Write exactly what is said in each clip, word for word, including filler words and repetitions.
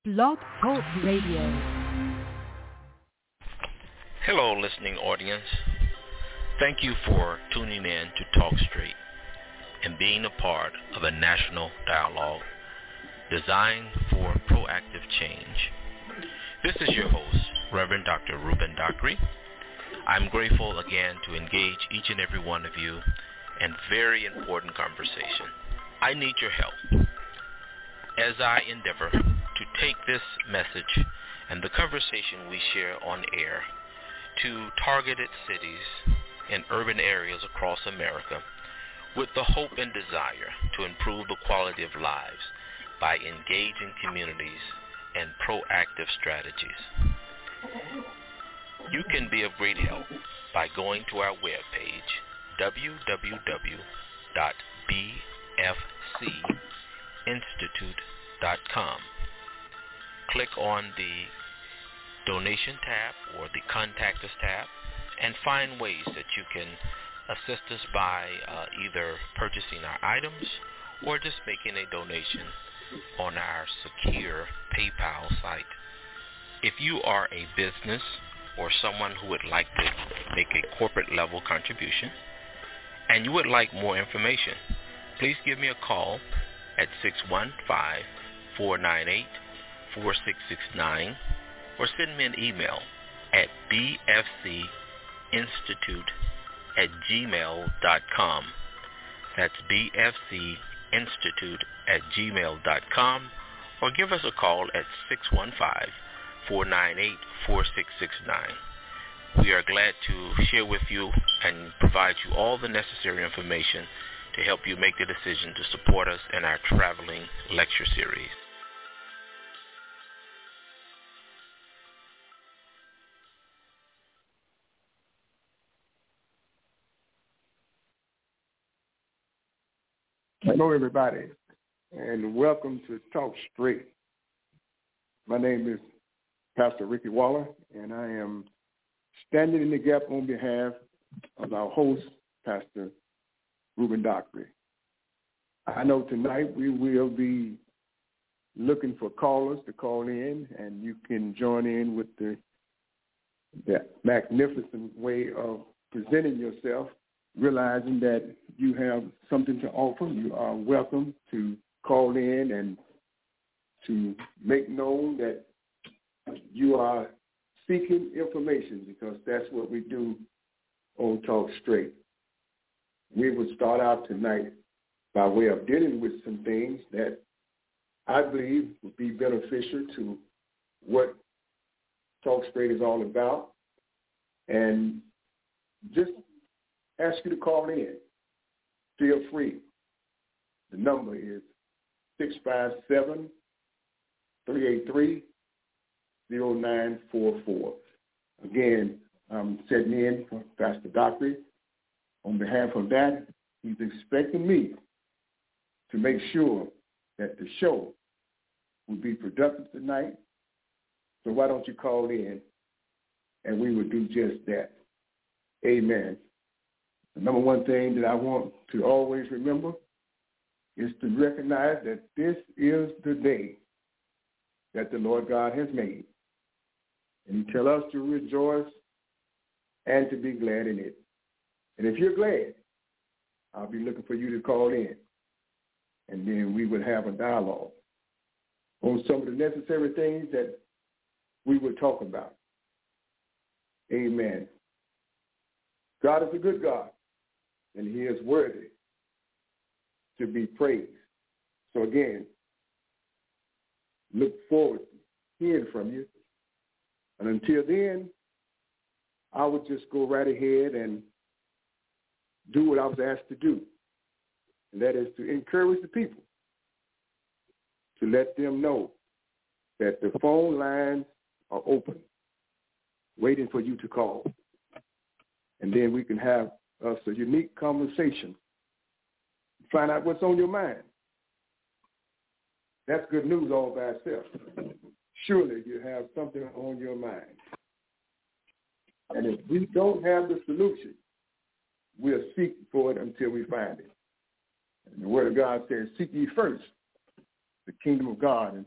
Blog Talk Radio. Hello, listening audience. Thank you for tuning in to Talk Straight and being a part of a national dialogue designed for proactive change. This is your host, Reverend Doctor Ruben Dockery. I'm grateful again to engage each and every one of you in very important conversation. I need your help as I endeavor to take this message and the conversation we share on air to targeted cities and urban areas across America with the hope and desire to improve the quality of lives by engaging communities and proactive strategies. You can be of great help by going to our webpage, w w w dot b f c institute dot com. Click on the donation tab or the contact us tab and find ways that you can assist us by uh, either purchasing our items or just making a donation on our secure PayPal site. If you are a business or someone who would like to make a corporate level contribution and you would like more information, please give me a call at six one five, four nine eight, four six six nine or send me an email at b f c institute at gmail dot com. That's b f c institute at gmail dot com, or give us a call at six one five, four nine eight, four six six nine. We are glad to share with you and provide you all the necessary information to help you make the decision to support us in our traveling lecture series. Hello, everybody, and welcome to Talk Straight. My name is Pastor Ricky Waller, and I am standing in the gap on behalf of our host, Pastor Ruben Dockery. I know tonight we will be looking for callers to call in, and you can join in with the, the magnificent way of presenting yourself, realizing that you have something to offer. You are welcome to call in and to make known that you are seeking information, because that's what we do on Talk Straight. We will start out tonight by way of dealing with some things that I believe would be beneficial to what Talk Straight is all about, and just ask you to call in. Feel free. The number is six five seven, three eight three, zero nine four four. Again, I'm setting in for Pastor Dockery. On behalf of that, he's expecting me to make sure that the show will be productive tonight. So why don't you call in and we will do just that. Amen. The number one thing that I want to always remember is to recognize that this is the day that the Lord God has made. And he tells us to rejoice and to be glad in it. And if you're glad, I'll be looking for you to call in. And then we will have a dialogue on some of the necessary things that we will talk about. Amen. God is a good God, and he is worthy to be praised. So again, look forward to hearing from you. And until then, I would just go right ahead and do what I was asked to do. And that is to encourage the people, to let them know that the phone lines are open, waiting for you to call. And then we can have us a unique conversation, find out what's on your mind. That's good news all by itself. Surely you have something on your mind. And if we don't have the solution, we'll seek for it until we find it. And the Word of God says, seek ye first the kingdom of God and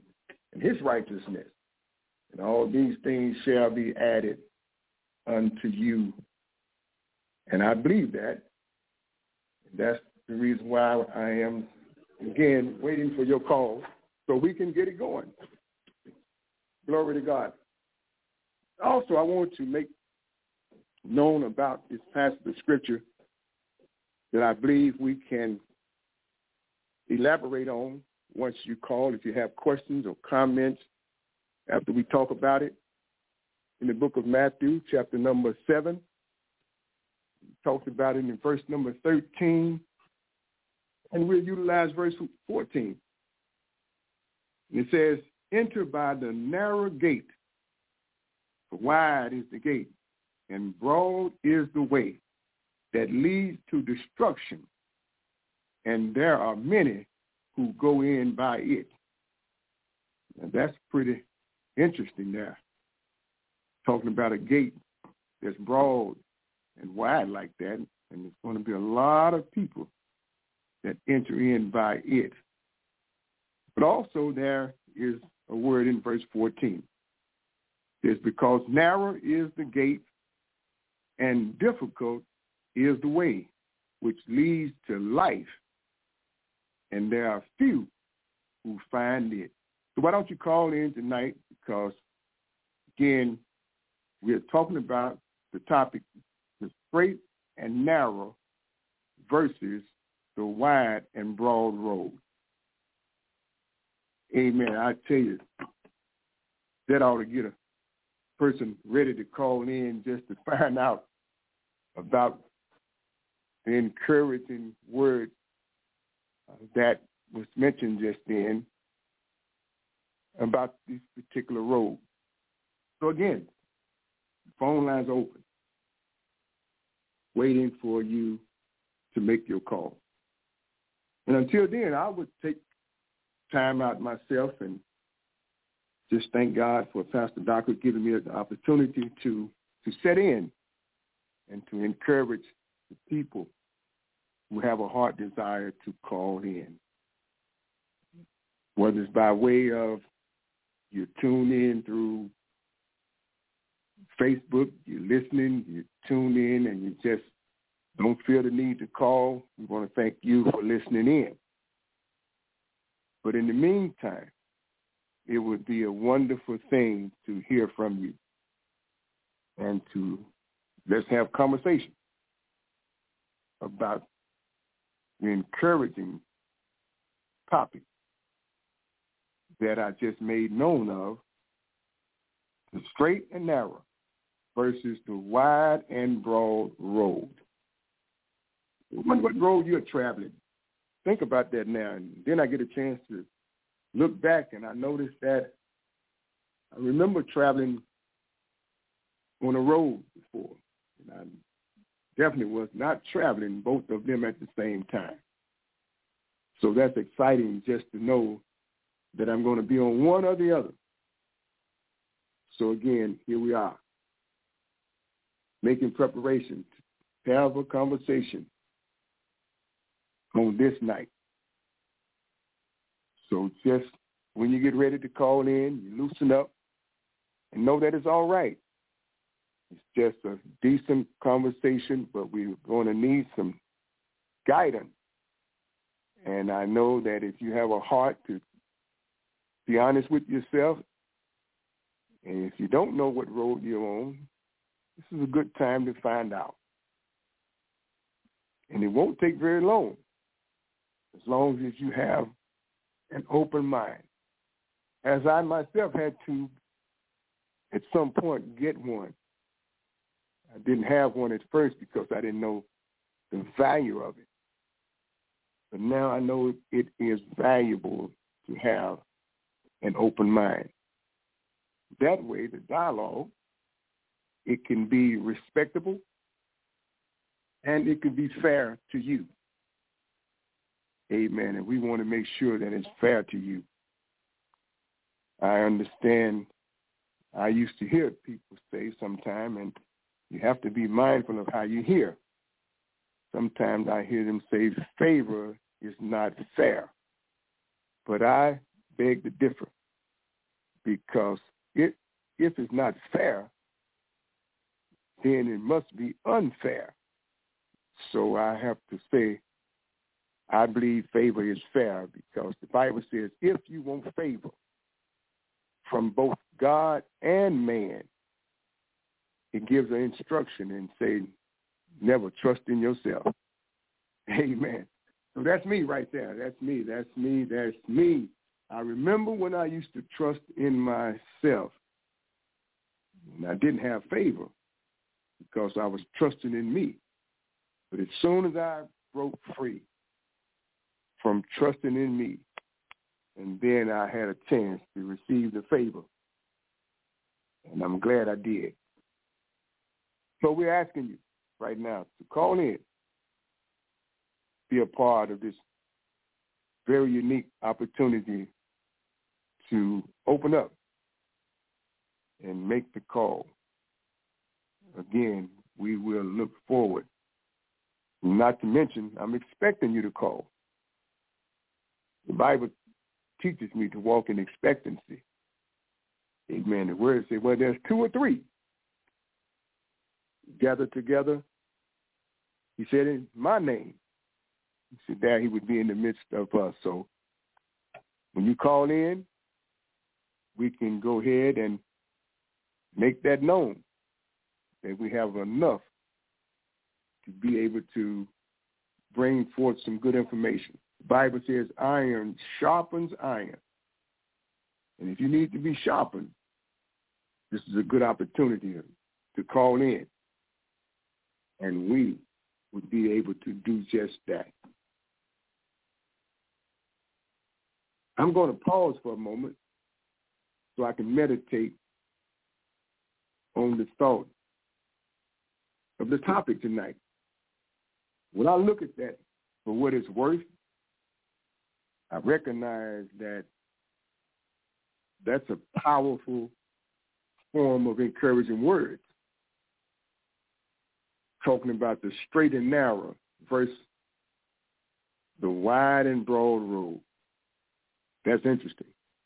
and his righteousness. And all these things shall be added unto you. And I believe that. And that's the reason why I am, again, waiting for your call so we can get it going. Glory to God. Also, I want to make known about this passage of Scripture that I believe we can elaborate on once you call, if you have questions or comments after we talk about it. In the book of Matthew, chapter number seven, we talked about it in verse number thirteen, and we'll utilize verse fourteen. And it says, enter by the narrow gate, for wide is the gate, and broad is the way that leads to destruction, and there are many who go in by it. And that's pretty interesting there, talking about a gate that's broad and wide like that, and there's going to be a lot of people that enter in by it. But also there is a word in verse fourteen. It's because narrow is the gate and difficult is the way which leads to life, and there are few who find it. So why don't you call in tonight? Because, again, we're talking about the topic, the straight and narrow versus the wide and broad road. Amen. I tell you, that ought to get a person ready to call in just to find out about the encouraging word uh, that was mentioned just then about this particular road. So again, the phone lines are open, waiting for you to make your call. And until then, I would take time out myself and just thank God for Pastor Docker giving me the opportunity to, to set in and to encourage the people who have a heart desire to call in. Whether it's by way of you tune in through Facebook, you're listening, you tune in, and you just don't feel the need to call, we want to thank you for listening in. But in the meantime, it would be a wonderful thing to hear from you and to let's have conversation about the encouraging topic that I just made known of, the straight and narrow versus the wide and broad road. I wonder what road you're traveling. Think about that now, and then I get a chance to look back, and I noticed that I remember traveling on a road before, and I definitely was not traveling both of them at the same time. So that's exciting just to know that I'm going to be on one or the other. So again, here we are, making preparation to have a conversation on this night. So just when you get ready to call in, you loosen up and know that it's all right. It's just a decent conversation, but we're going to need some guidance. And I know that if you have a heart to be honest with yourself, and if you don't know what road you're on, this is a good time to find out. And it won't take very long, as long as you have an open mind. As I myself had to, at some point, get one. I didn't have one at first because I didn't know the value of it. But now I know it is valuable to have an open mind. That way, the dialogue, it can be respectable and it can be fair to you. Amen. And we want to make sure that it's fair to you. I understand, I used to hear people say sometime, and you have to be mindful of how you hear. Sometimes I hear them say favor is not fair. But I beg to differ. because it, if it's not fair, then it must be unfair. So I have to say, I believe favor is fair because the Bible says if you want favor from both God and man, it gives an instruction and say, never trust in yourself. Amen. So that's me right there. That's me. That's me. That's me. I remember when I used to trust in myself, and I didn't have favor because I was trusting in me. But as soon as I broke free from trusting in me, and then I had a chance to receive the favor, and I'm glad I did. So we're asking you right now to call in, be a part of this very unique opportunity to open up and make the call. Again, we will look forward. Not to mention, I'm expecting you to call. The Bible teaches me to walk in expectancy. Amen. The word says, well, there's two or three gathered together. He said, in my name. He said that he would be in the midst of us. So when you call in, we can go ahead and make that known that we have enough to be able to bring forth some good information. The Bible says iron sharpens iron. And if you need to be sharpened, this is a good opportunity to call in. And we would be able to do just that. I'm going to pause for a moment so I can meditate on the thought of the topic tonight. When I look at that for what it's worth, I recognize that that's a powerful form of encouraging words. Talking about the straight and narrow versus the wide and broad road. That's interesting.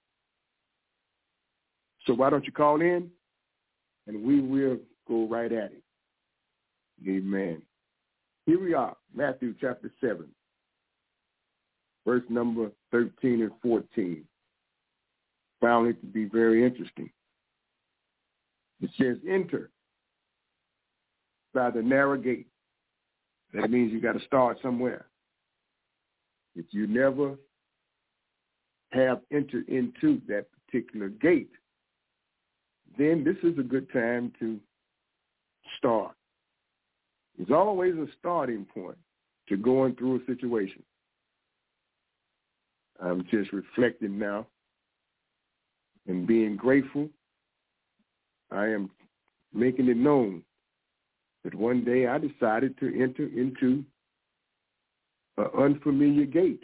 So why don't you call in, and we will go right at it. Amen. Here we are, Matthew chapter seven, verse number thirteen and fourteen. Found it to be very interesting. It says, enter by the narrow gate. That means you got to start somewhere. If you never have entered into that particular gate, then this is a good time to start. There's always a starting point to going through a situation. I'm just reflecting now and being grateful. I am making it known that one day I decided to enter into an unfamiliar gate.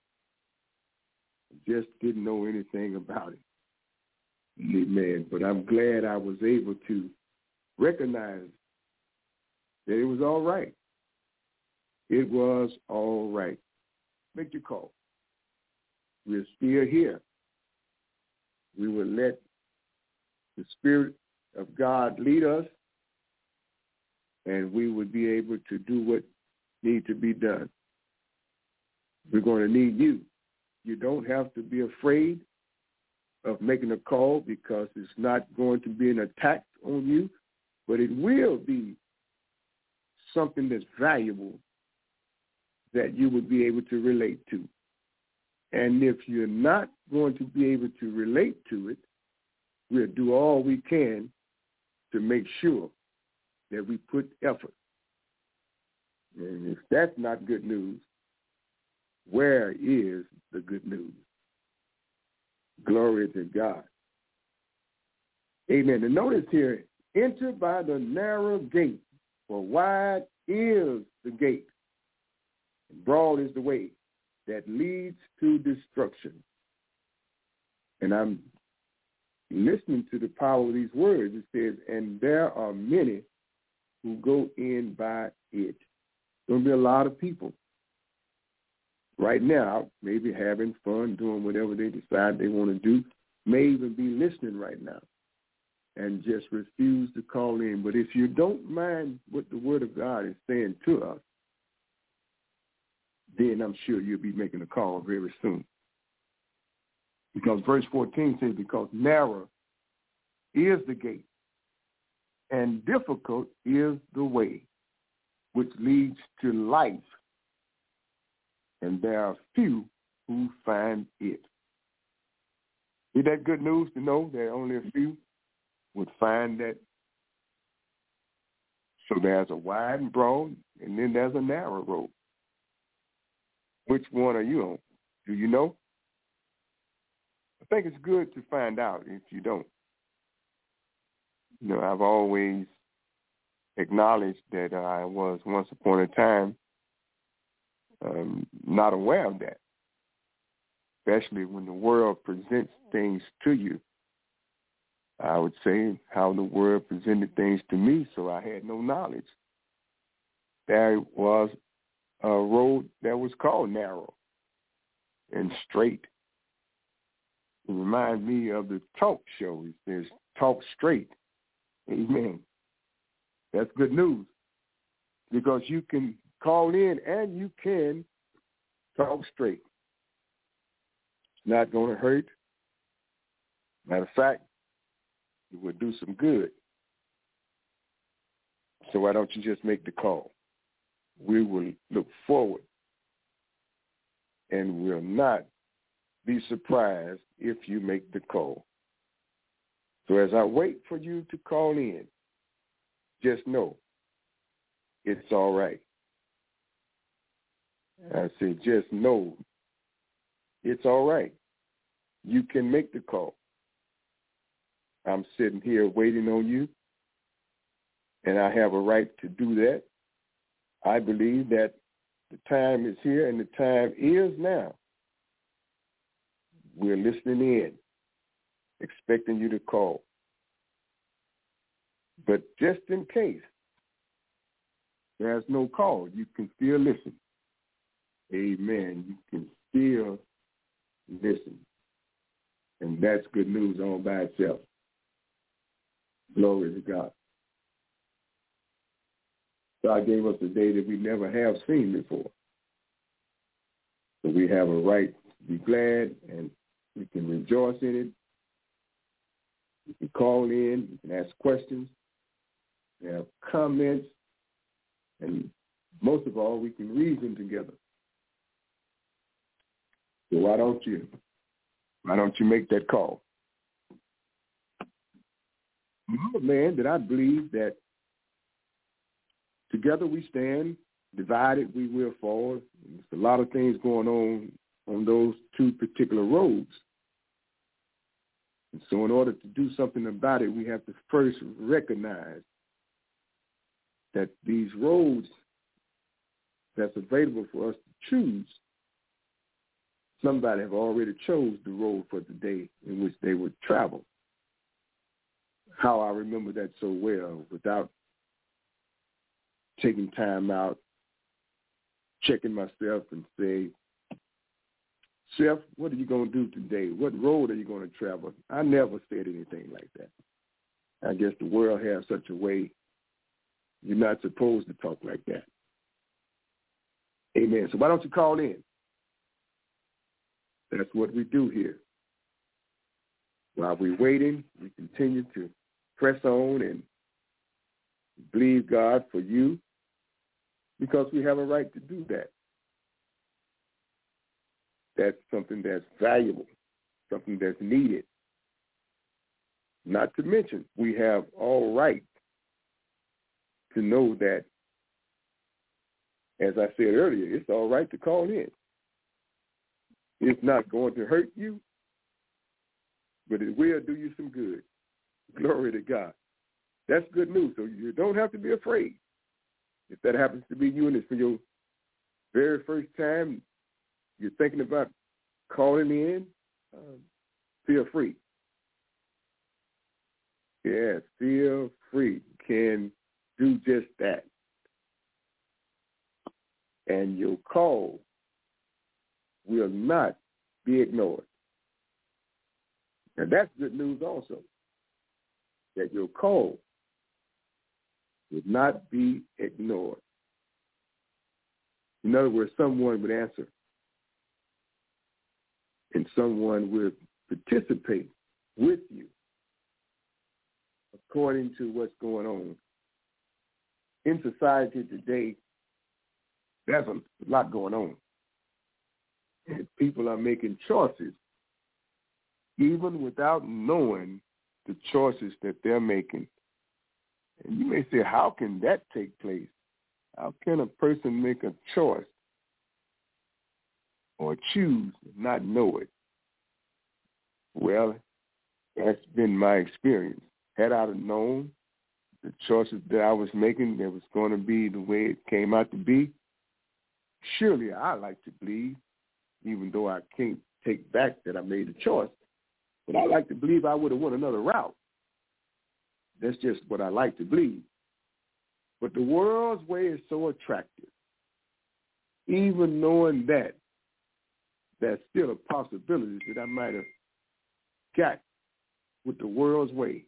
Just didn't know anything about it. Amen. But I'm glad I was able to recognize that it was all right. It was all right. Make your call. We're still here. We will let the Spirit of God lead us, and we would be able to do what needs to be done. We're going to need you. You don't have to be afraid of making a call because it's not going to be an attack on you, but it will be something that's valuable that you would be able to relate to. And if you're not going to be able to relate to it, we'll do all we can to make sure that we put effort. And if that's not good news, where is the good news? Glory to God. Amen. And notice here, enter by the narrow gate, for wide is the gate, and broad is the way that leads to destruction. And I'm listening to the power of these words. It says, and there are many who go in by it. There'll be a lot of people right now maybe having fun, doing whatever they decide they want to do, may even be listening right now and just refuse to call in. But if you don't mind what the Word of God is saying to us, then I'm sure you'll be making a call very soon. Because verse fourteen says, because narrow is the gate and difficult is the way which leads to life, and there are few who find it. Is that good news to know that only a few would find that? So there's a wide and broad, and then there's a narrow road. Which one are you on? Do you know? I think it's good to find out if you don't. You know, I've always acknowledged that I was once upon a time um, not aware of that, especially when the world presents things to you. I would say how the world presented things to me, so I had no knowledge. There was a road that was called narrow and straight. It reminds me of the talk show. It says, talk straight. Amen. That's good news because you can call in and you can talk straight. It's not going to hurt. Matter of fact, it will do some good. So why don't you just make the call? We will look forward and will not be surprised if you make the call. So as I wait for you to call in, just know it's all right. I said, just know it's all right. You can make the call. I'm sitting here waiting on you, and I have a right to do that. I believe that the time is here and the time is now. We're listening in, expecting you to call. But just in case there's no call, you can still listen. Amen. You can still listen. And that's good news all by itself. Glory to God. God gave us a day that we never have seen before. So we have a right to be glad, and we can rejoice in it. You can call in, you can ask questions, you have comments, and most of all, we can reason together. So why don't you, why don't you make that call? I'm a man that I believe that together we stand, divided we will fall. There's a lot of things going on on those two particular roads. And so in order to do something about it, we have to first recognize that these roads that's available for us to choose, somebody have already chose the road for the day in which they would travel. How I remember that so well without taking time out, checking myself and say, Chef, what are you going to do today? What road are you going to travel? I never said anything like that. I guess the world has such a way you're not supposed to talk like that. Amen. So why don't you call in? That's what we do here. While we're waiting, we continue to press on and believe God for you because we have a right to do that. That's something that's valuable, something that's needed. Not to mention, we have all right to know that, as I said earlier, it's all right to call in. It's not going to hurt you, but it will do you some good. Glory to God. That's good news. So you don't have to be afraid. If that happens to be you and it's for your very first time, you're thinking about calling in, um, feel free. Yes, feel free. Can do just that. And your call will not be ignored. And that's good news also, that your call would not be ignored. In other words, someone would answer, and someone would participate with you according to what's going on. In society today, there's a lot going on. And people are making choices even without knowing the choices that they're making. And you may say, how can that take place? How can a person make a choice or choose and not know it? Well, that's been my experience. Had I known the choices that I was making that was going to be the way it came out to be, surely I like to believe, even though I can't take back that I made a choice, but I like to believe I would have went another route. That's just what I like to believe. But the world's way is so attractive. Even knowing that, there's still a possibility that I might have got with the world's way.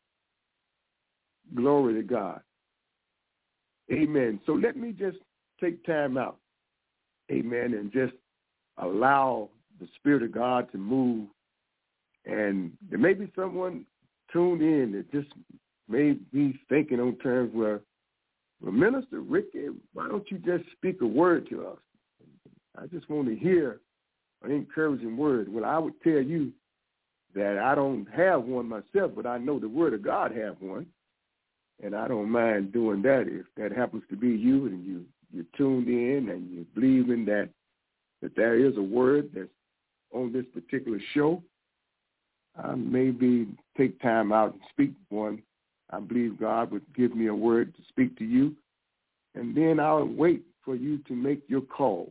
Glory to God. Amen. So let me just take time out. Amen. And just allow the Spirit of God to move. And there may be someone tuned in that just may be thinking on terms where, well, Minister Ricky, why don't you just speak a word to us? I just want to hear an encouraging word. Well, I would tell you that I don't have one myself, but I know the Word of God have one. And I don't mind doing that if that happens to be you and you, you're tuned in and you believe in that, that there is a word that's on this particular show. I maybe take time out and speak one. I believe God would give me a word to speak to you, and then I'll wait for you to make your call.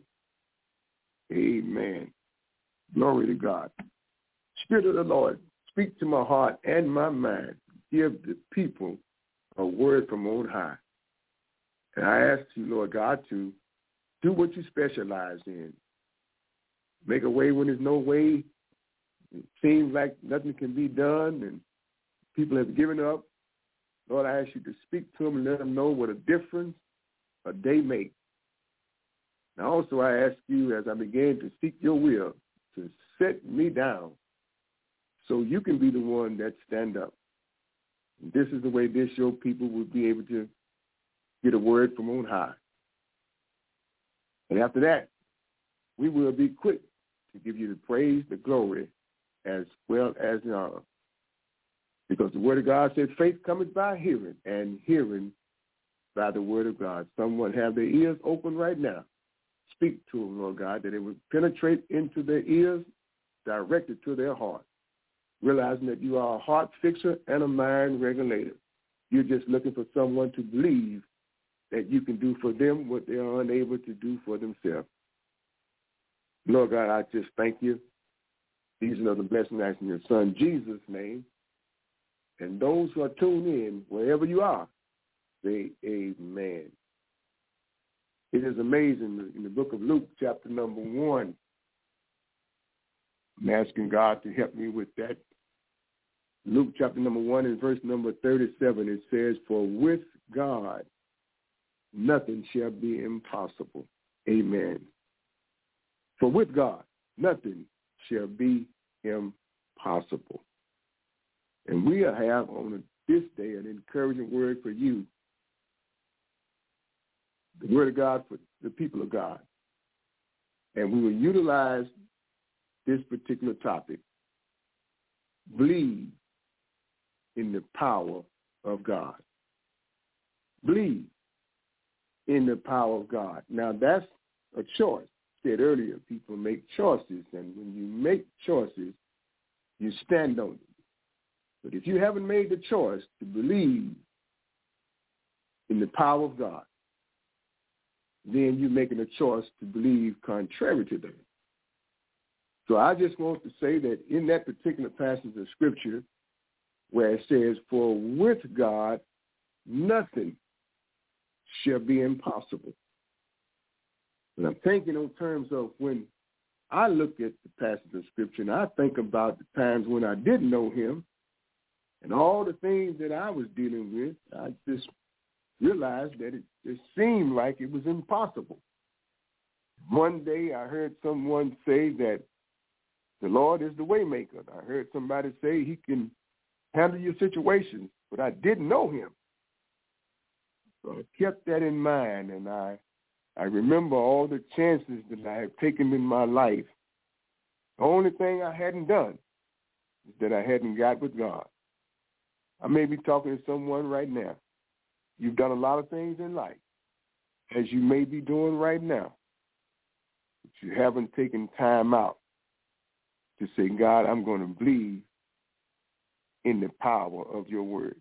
Amen. Glory to God. Spirit of the Lord, speak to my heart and my mind. Give the people a word from on high. And I ask you, Lord God, to do what you specialize in. Make a way when there's no way. It seems like nothing can be done and people have given up. Lord, I ask you to speak to them and let them know what a difference a day makes. Now also I ask you, as I begin to seek your will, to set me down so you can be the one that stand up. And this is the way this your people will be able to get a word from on high. And after that, we will be quick to give you the praise, the glory, as well as the honor. Because the word of God says faith cometh by hearing, and hearing by the word of God. Someone have their ears open right now. Speak to them, Lord God, that it would penetrate into their ears, directed to their heart, realizing that you are a heart fixer and a mind regulator. You're just looking for someone to believe that you can do for them what they are unable to do for themselves. Lord God, I just thank you. These are the blessings I ask in your Son, Jesus' name. And those who are tuned in, wherever you are, say amen. It is amazing in the book of Luke, chapter number one. I'm asking God to help me with that. Luke chapter number one and verse number thirty-seven, it says, for with God nothing shall be impossible. Amen. For with God nothing shall be impossible. And we have on this day an encouraging word for you. The word of God for the people of God. And we will utilize this particular topic. Believe in the power of God. Believe in the power of God. Now, that's a choice. I said earlier, people make choices, and when you make choices, you stand on them. But if you haven't made the choice to believe in the power of God, then you're making a choice to believe contrary to that. So I just want to say that in that particular passage of Scripture where it says, for with God nothing shall be impossible. And I'm thinking in terms of when I look at the passage of Scripture and I think about the times when I didn't know him and all the things that I was dealing with. I just realized that it just seemed like it was impossible. One day I heard someone say that the Lord is the way maker. I heard somebody say he can handle your situations, but I didn't know him. So I kept that in mind, and I I remember all the chances that I had taken in my life. The only thing I hadn't done is that I hadn't got with God. I may be talking to someone right now. You've done a lot of things in life, as you may be doing right now, but you haven't taken time out to say, God, I'm going to believe in the power of your word.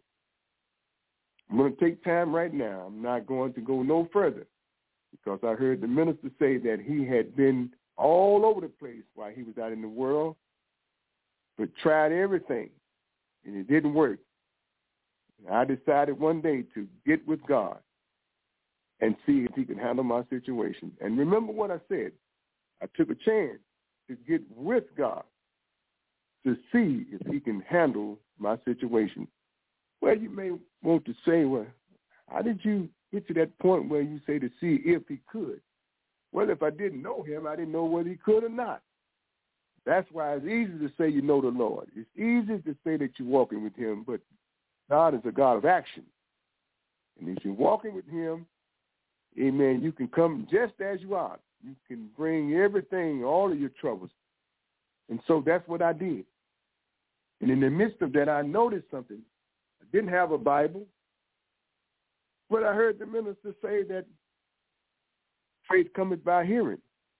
I'm going to take time right now. I'm not going to go no further because I heard the minister say that he had been all over the place while he was out in the world, but tried everything, and it didn't work. I decided one day to get with God and see if he could handle my situation. And remember what I said. I took a chance to get with God to see if he can handle my situation. Well, you may want to say, well, how did you get to that point where you say to see if he could? Well, if I didn't know him, I didn't know whether he could or not. That's why it's easy to say you know the Lord. It's easy to say that you're walking with him, but God is a God of action. And if you're walking with him, amen, you can come just as you are. You can bring everything, all of your troubles. And so that's what I did. And in the midst of that, I noticed something. I didn't have a Bible, but I heard the minister say that faith cometh by hearing.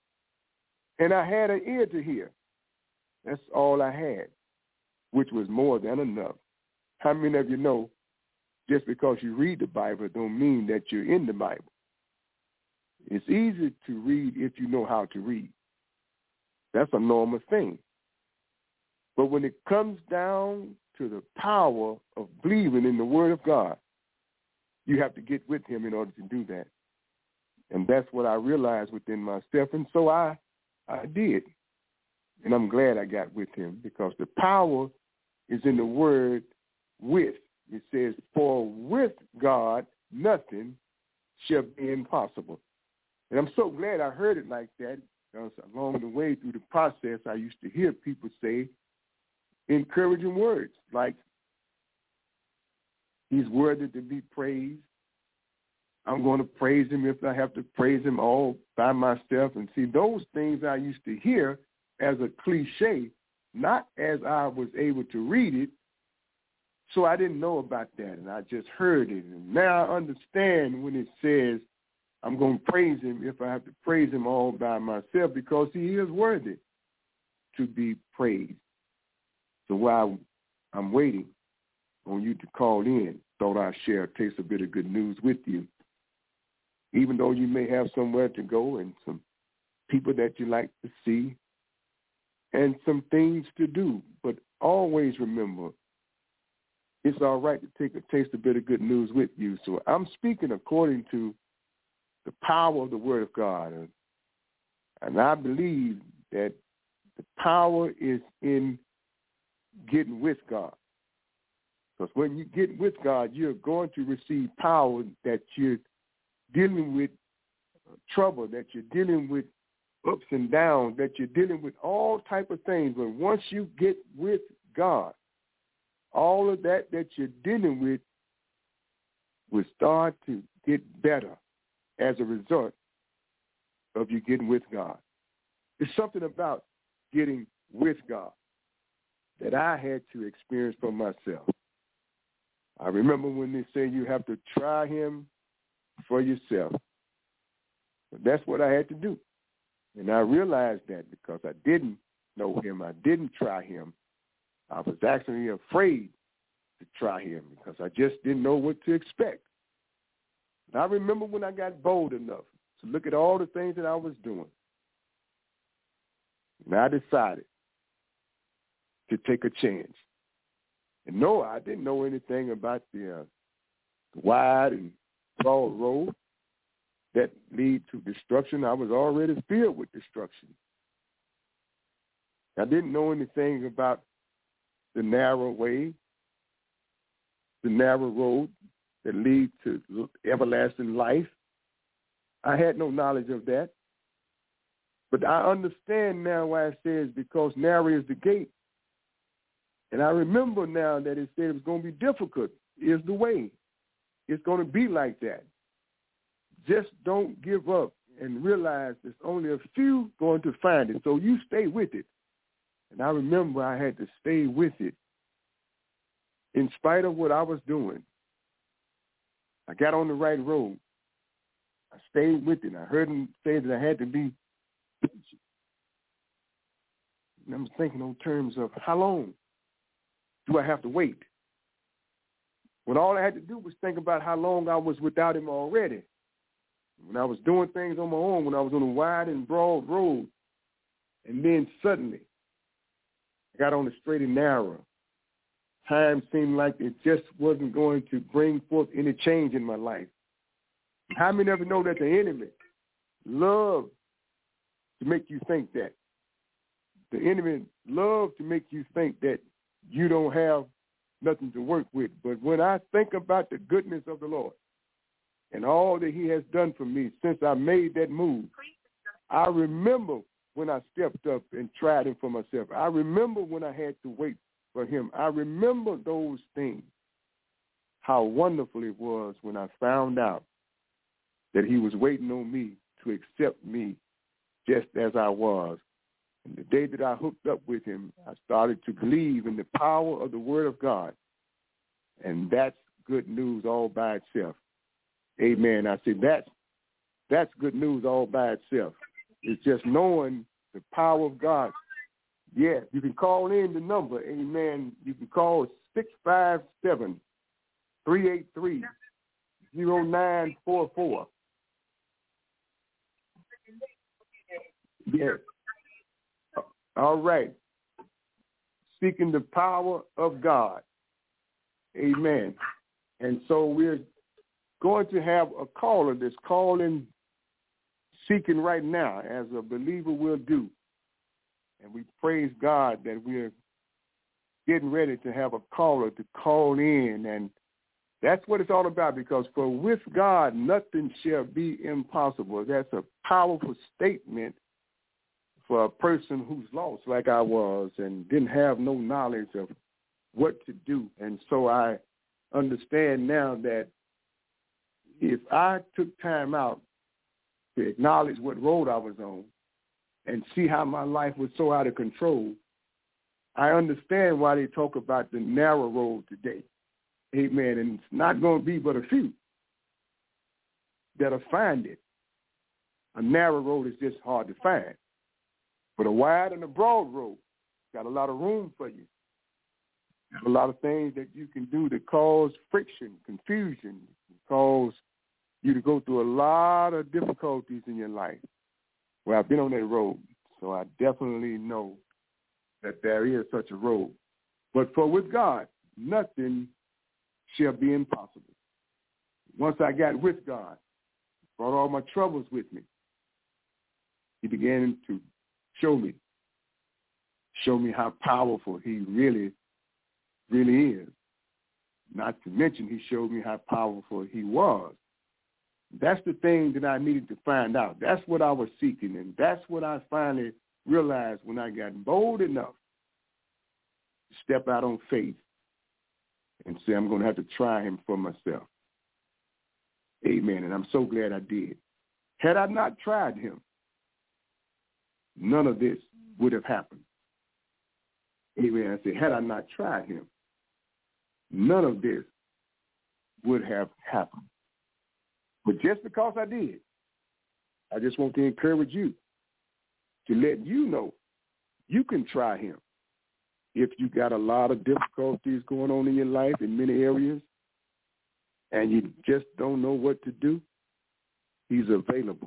And I had an ear to hear. That's all I had, which was more than enough. How many of you know just because you read the Bible don't mean that you're in the Bible? It's easy to read if you know how to read. That's a normal thing. But when it comes down to the power of believing in the Word of God, you have to get with him in order to do that. And that's what I realized within myself. And so I, I did. And I'm glad I got with him because the power is in the word with. It says, for with God, nothing shall be impossible. And I'm so glad I heard it like that because along the way through the process, I used to hear people say encouraging words like, he's worthy to be praised. I'm going to praise him if I have to praise him all by myself. And see, those things I used to hear as a cliche, not as I was able to read it. So I didn't know about that, and I just heard it. And now I understand when it says I'm going to praise him if I have to praise him all by myself because he is worthy to be praised. So while I'm waiting on you to call in, thought I'd share a taste a bit of good news with you. Even though you may have somewhere to go and some people that you like to see and some things to do, but always remember, it's all right to take a taste a bit of good news with you. So I'm speaking according to the power of the Word of God. And, and I believe that the power is in getting with God. Because when you get with God, you're going to receive power that you're dealing with trouble, that you're dealing with ups and downs, that you're dealing with all type of things. But once you get with God, all of that that you're dealing with will start to get better as a result of you getting with God. It's something about getting with God that I had to experience for myself. I remember when they say you have to try him for yourself. But that's what I had to do. And I realized that because I didn't know him, I didn't try him. I was actually afraid to try him because I just didn't know what to expect. And I remember when I got bold enough to look at all the things that I was doing. And I decided to take a chance. And no, I didn't know anything about the uh, wide and broad road that lead to destruction. I was already filled with destruction. I didn't know anything about the narrow way, the narrow road that leads to everlasting life. I had no knowledge of that. But I understand now why it says, because narrow is the gate. And I remember now that it said it was going to be difficult is the way. It's going to be like that. Just don't give up and realize there's only a few going to find it. So you stay with it. And I remember I had to stay with it in spite of what I was doing. I got on the right road. I stayed with it. I heard him say that I had to be patient. And I'm thinking in terms of how long do I have to wait? When all I had to do was think about how long I was without him already. When I was doing things on my own, when I was on a wide and broad road, and then suddenly I got on the straight and narrow. Time seemed like it just wasn't going to bring forth any change in my life. How many of you know that the enemy loves to make you think that? The enemy loves to make you think that you don't have nothing to work with. But when I think about the goodness of the Lord and all that he has done for me since I made that move, I remember when I stepped up and tried him for myself. I remember when I had to wait for him. I remember those things, how wonderful it was when I found out that he was waiting on me to accept me just as I was. And the day that I hooked up with him, I started to believe in the power of the Word of God. And that's good news all by itself. Amen. I said, that's, that's good news all by itself. It's just knowing the power of God. Yeah, you can call in the number, amen. You can call six five seven, three eight three, zero nine four four. Yes. All right. Seeking the power of God. Amen. And so we're going to have a caller that's calling, seeking right now, as a believer will do. And we praise God that we're getting ready to have a caller to call in. And that's what it's all about, because for with God, nothing shall be impossible. That's a powerful statement for a person who's lost like I was and didn't have no knowledge of what to do. And so I understand now that if I took time out to acknowledge what road I was on and see how my life was so out of control, I understand why they talk about the narrow road today. Amen. And it's not going to be but a few that'll find it. A narrow road is just hard to find. But a wide and a broad road got a lot of room for you. A lot of things that you can do that cause friction, confusion, cause you to go through a lot of difficulties in your life. Well, I've been on that road, so I definitely know that there is such a road. But for with God, nothing shall be impossible. Once I got with God, brought all my troubles with me, he began to show me, show me how powerful he really, really is. Not to mention, he showed me how powerful he was. That's the thing that I needed to find out. That's what I was seeking, and that's what I finally realized when I got bold enough to step out on faith and say, I'm going to have to try him for myself. Amen, and I'm so glad I did. Had I not tried him, none of this would have happened. Amen. I said, had I not tried him, none of this would have happened. But just because I did, I just want to encourage you to let you know you can try him. If you got a lot of difficulties going on in your life in many areas and you just don't know what to do, he's available.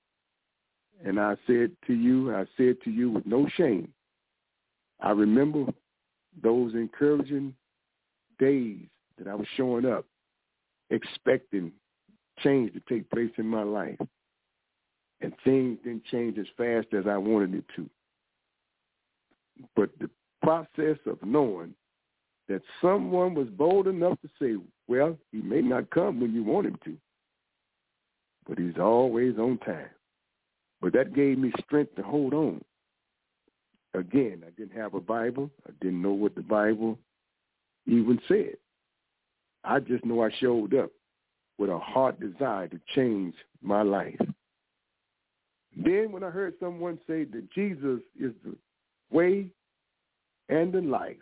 And I said to you, I said to you with no shame, I remember those encouraging days that I was showing up, expecting change to take place in my life. And things didn't change as fast as I wanted it to. but the process of knowing that someone was bold enough to say, well, he may not come when you want him to, but he's always on time. But that gave me strength to hold on. Again, I didn't have a Bible. I didn't know what the Bible even said. I just know I showed up with a heart desire to change my life. Then when I heard someone say that Jesus is the way and the life,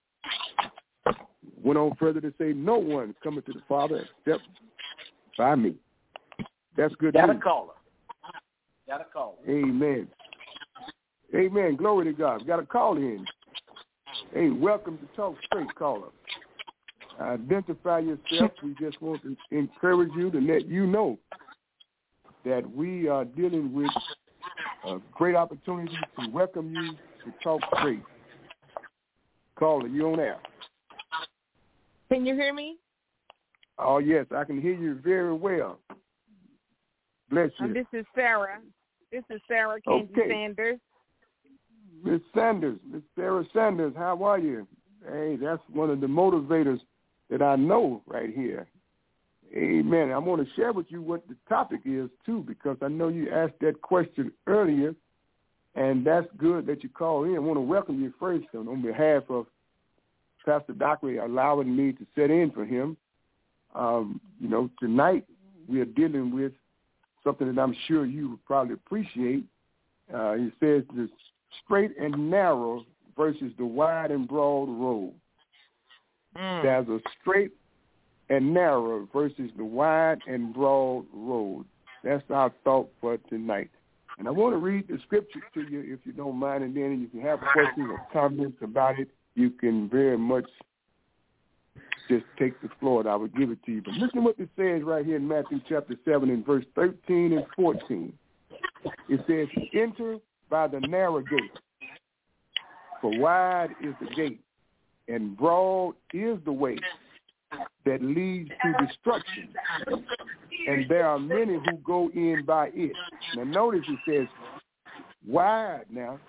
went on further to say no one is coming to the Father except by me. That's good Got news. a caller. Got a caller. Amen. Amen. Glory to God. We got a call in. Hey, welcome to Talk Straight, caller. Identify yourself. We just want to encourage you to let you know that we are dealing with a great opportunity to welcome you to Talk Straight. Caller, you on air. Can you hear me? Oh, yes, I can hear you very well. Bless you. Um, this is Sarah. This is Sarah Kenji Okay. Sanders. Miss Sanders, Miss Sarah Sanders, how are you? Hey, that's one of the motivators that I know right here. Amen. I want to share with you what the topic is, too, because I know you asked that question earlier, and that's good that you called in. I want to welcome you first on, on behalf of Pastor Dockery allowing me to sit in for him. Um, you know, tonight we are dealing with something that I'm sure you would probably appreciate. Uh, he says the straight and narrow versus the wide and broad road. Mm. There's a straight and narrow versus the wide and broad road. That's our thought for tonight. And I want to read the scripture to you if you don't mind, and then if you have questions or comments about it, you can very much just take the floor and I would give it to you. But listen to what it says right here in Matthew chapter seven and verse thirteen and fourteen. It says, enter by the narrow gate, for wide is the gate, and broad is the way that leads to destruction, and there are many who go in by it. Now notice it says wide now.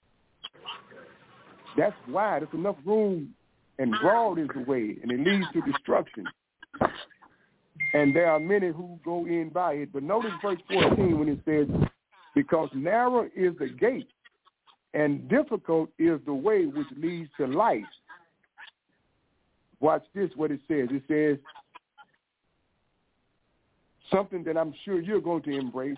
That's wide. It's enough room, and broad is the way, and it leads to destruction. And there are many who go in by it. But notice verse fourteen when it says, because narrow is the gate, and difficult is the way which leads to life. Watch this, what it says. It says something that I'm sure you're going to embrace.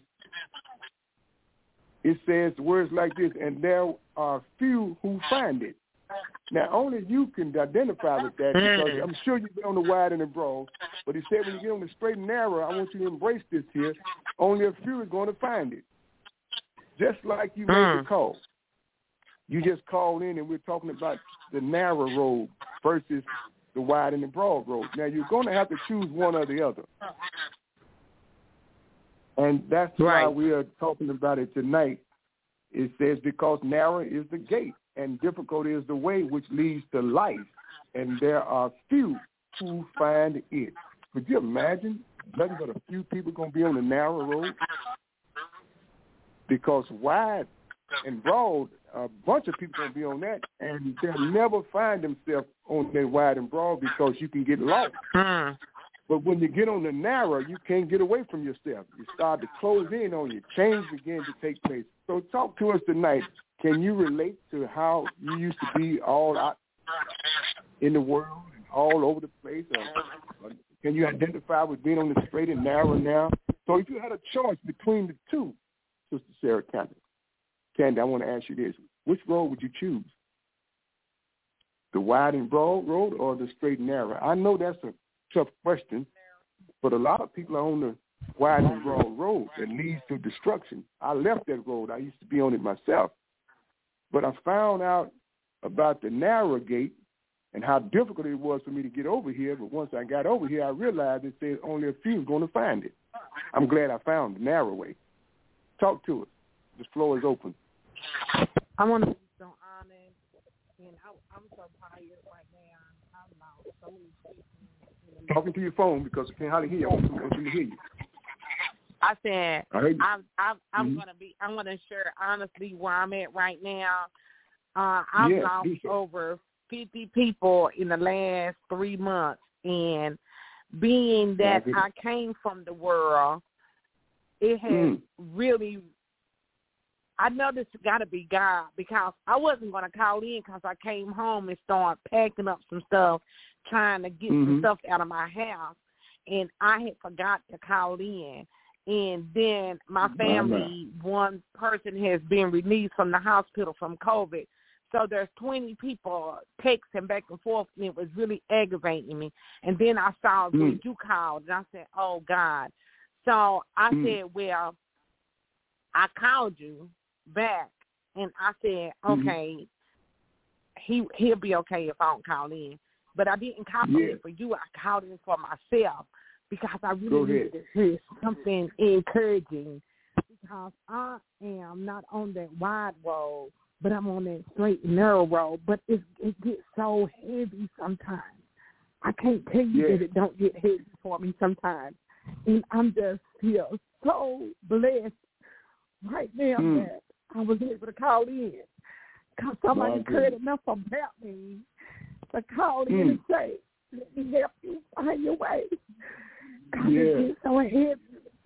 It says words like this, and there are few who find it. Now, only you can identify with that because I'm sure you've been on the wide and the broad, but he said when you get on the straight and narrow, I want you to embrace this here. Only a few are going to find it. Just like you made Mm. the call. You just called in and we're talking about the narrow road versus the wide and the broad road. Now, you're going to have to choose one or the other. And that's Right. why we are talking about it tonight. It says because narrow is the gate and difficult is the way which leads to life, and there are few who find it. Could you imagine nothing but a few people going to be on the narrow road? Because wide and broad, a bunch of people going to be on that, and they'll never find themselves on that wide and broad because you can get lost. Mm. But when you get on the narrow, you can't get away from yourself. You start to close in on you. Change begins to take place. So talk to us tonight. Can you relate to how you used to be all out in the world and all over the place? Or, or can you identify with being on the straight and narrow now? So if you had a choice between the two, Sister Sarah Candy, Candy, I want to ask you this. Which road would you choose? The wide and broad road or the straight and narrow? I know that's a tough question, but a lot of people are on the wide and broad road that leads to destruction. I left that road. I used to be on it myself. But I found out about the narrow gate and how difficult it was for me to get over here. But once I got over here, I realized it said only a few are going to find it. I'm glad I found the narrow way. Talk to us. The floor is open. I want to be so honest, and I, I'm so tired right now. I'm out. So many people. Talking to your phone because I can't hardly hear you. I want you to hear you. I said I heard you. I'm I'm I'm Mm-hmm. gonna be I'm gonna share honestly where I'm at right now. Uh, I've yes, lost over fifty people in the last three months, and being that I came from the world, it has mm. really, I know this got to be God, because I wasn't going to call in because I came home and started packing up some stuff, trying to get mm-hmm. some stuff out of my house, and I had forgot to call in. And then my family, one person has been released from the hospital from COVID. So there's twenty people texting back and forth, and it was really aggravating me. And then I saw mm. when you called, and I said, oh, God. So I mm. said, well, I called you back, and I said, okay, mm-hmm. he, he'll be okay if I don't call in. But I didn't call yeah. in for you. I called in for myself because I really needed to hear something encouraging, because I am not on that wide road, but I'm on that straight and narrow road. But it, it gets so heavy sometimes. I can't tell you yeah. that it don't get heavy for me sometimes. And I'm just feel so blessed right now mm. that I was able to call in, because somebody wow, cared enough about me to call in mm. and say, let me help you find your way. Because yeah. it gets so heavy.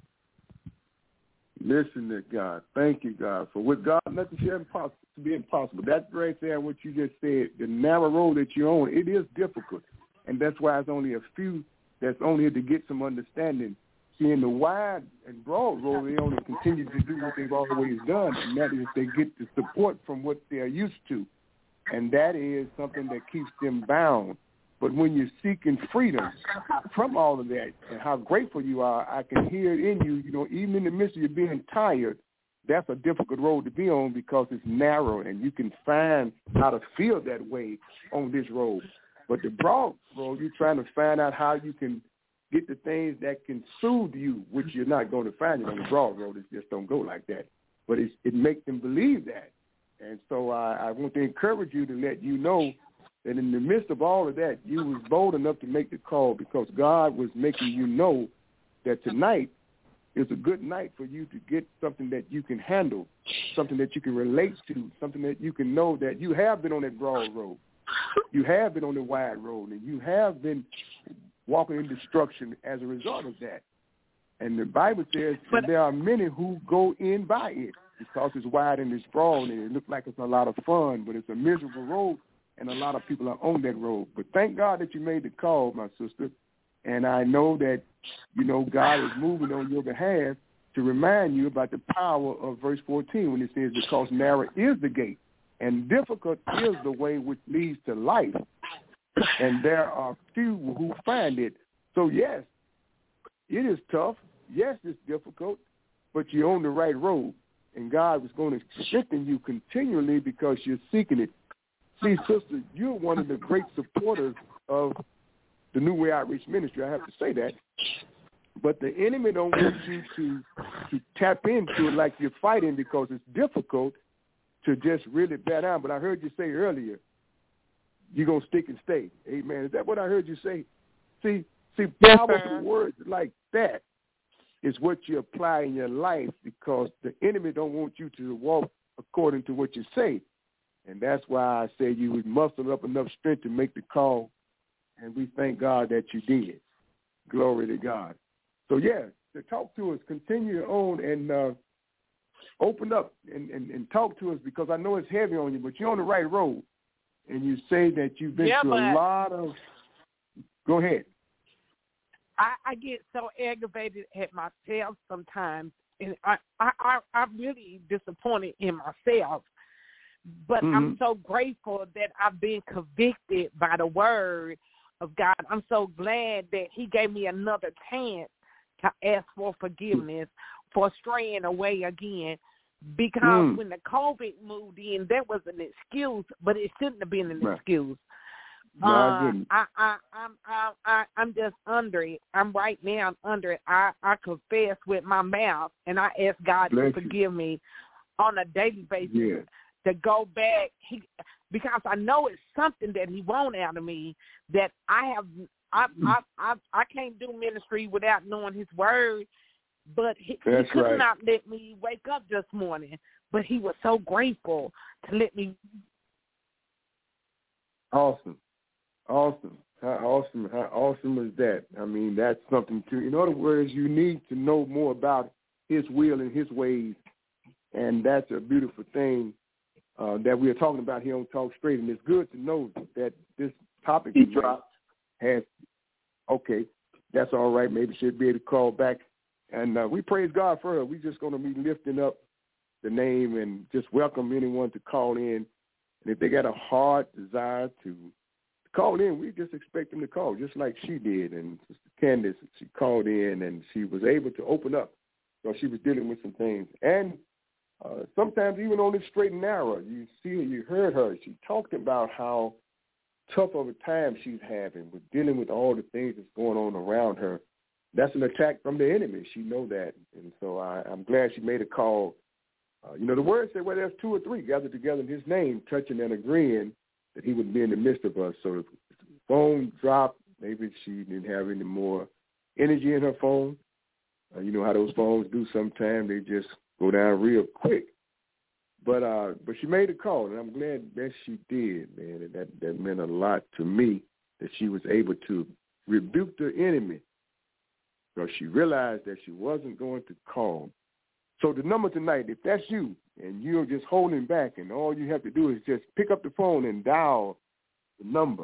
Listen to God. Thank you, God. For with God, nothing shall impossible to be impossible. That's right there, what you just said. The narrow road that you're on, it is difficult. And that's why it's only a few that's on here to get some understanding. See, in the wide and broad road, they only continue to do what they've always done, and that is they get the support from what they're used to. And that is something that keeps them bound. But when you're seeking freedom from all of that, and how grateful you are, I can hear it in you, you know, even in the midst of you being tired, that's a difficult road to be on because it's narrow, and you can find how to feel that way on this road. But the broad road, you're trying to find out how you can get the things that can soothe you, which you're not going to find it on the broad road. It just don't go like that. But it's, it makes them believe that. And so I, I want to encourage you to let you know that in the midst of all of that, you was bold enough to make the call, because God was making you know that tonight is a good night for you to get something that you can handle, something that you can relate to, something that you can know that you have been on that broad road. You have been on the wide road, and you have been walking in destruction as a result of that. And the Bible says that there are many who go in by it because it's wide and it's broad, and it looks like it's a lot of fun, but it's a miserable road, and a lot of people are on that road. But thank God that you made the call, my sister, and I know that, you know, God is moving on your behalf to remind you about the power of verse fourteen when it says, because narrow is the gate, and difficult is the way which leads to life, and there are few who find it. So, yes, it is tough. Yes, it's difficult, but you're on the right road, and God is going to strengthen you continually because you're seeking it. See, sister, you're one of the great supporters of the New Way Outreach Ministry. I have to say that. But the enemy don't want you to, to tap into it like you're fighting, because it's difficult to just really bear down. But I heard you say earlier, you're going to stick and stay. Amen. Is that what I heard you say? See, see, powerful words like that is what you apply in your life, because the enemy don't want you to walk according to what you say. And that's why I say you would muster up enough strength to make the call, and we thank God that you did. Glory to God. So, yeah, to talk to us, continue on and uh, open up and, and, and talk to us, because I know it's heavy on you, but you're on the right road. And you say that you've been yeah, through a lot of – go ahead. I, I get so aggravated at myself sometimes, and I, I, I, I'm really disappointed in myself. But mm-hmm. I'm so grateful that I've been convicted by the word of God. I'm so glad that he gave me another chance to ask for forgiveness for straying away again. Because mm. when the COVID moved in, that was an excuse, but it shouldn't have been an right. excuse. Uh, I, I, I'm, I, I, I'm just under it. I'm right now under it. I, I confess with my mouth, and I ask God Bless to forgive you. me on a daily basis. Yeah. To go back, he, because I know it's something that he wants out of me that I have. I, I, I, I can't do ministry without knowing his word. But he, he could right. not let me wake up this morning. But he was so grateful to let me Awesome. Awesome. How awesome, how awesome is that? I mean, that's something to, in other words, you need to know more about his will and his ways, and that's a beautiful thing uh, that we are talking about here on Talk Straight, and it's good to know that this topic He dropped. has, okay, that's all right. Maybe she'll be able to call back, and uh, we praise God for her. We're just going to be lifting up the name and just welcome anyone to call in, and if they got a heart desire to call in, we just expect them to call, just like she did. And Sister Candace, she called in, and she was able to open up because she was dealing with some things. And uh, sometimes even on this straight and narrow, you see her, you heard her. She talked about how tough of a time she's having with dealing with all the things that's going on around her. That's an attack from the enemy. She know that. And so I, I'm glad she made a call. Uh, you know, the word said, well, there's two or three gathered together in his name, touching and agreeing, that he would be in the midst of us. So if the phone dropped, maybe she didn't have any more energy in her phone. Uh, you know how those phones do sometimes. They just go down real quick. But uh, but she made a call, and I'm glad that she did, man. And that, that meant a lot to me, that she was able to rebuke the enemy because she realized that she wasn't going to call. So the number tonight, if that's you, and you're just holding back, and all you have to do is just pick up the phone and dial the number,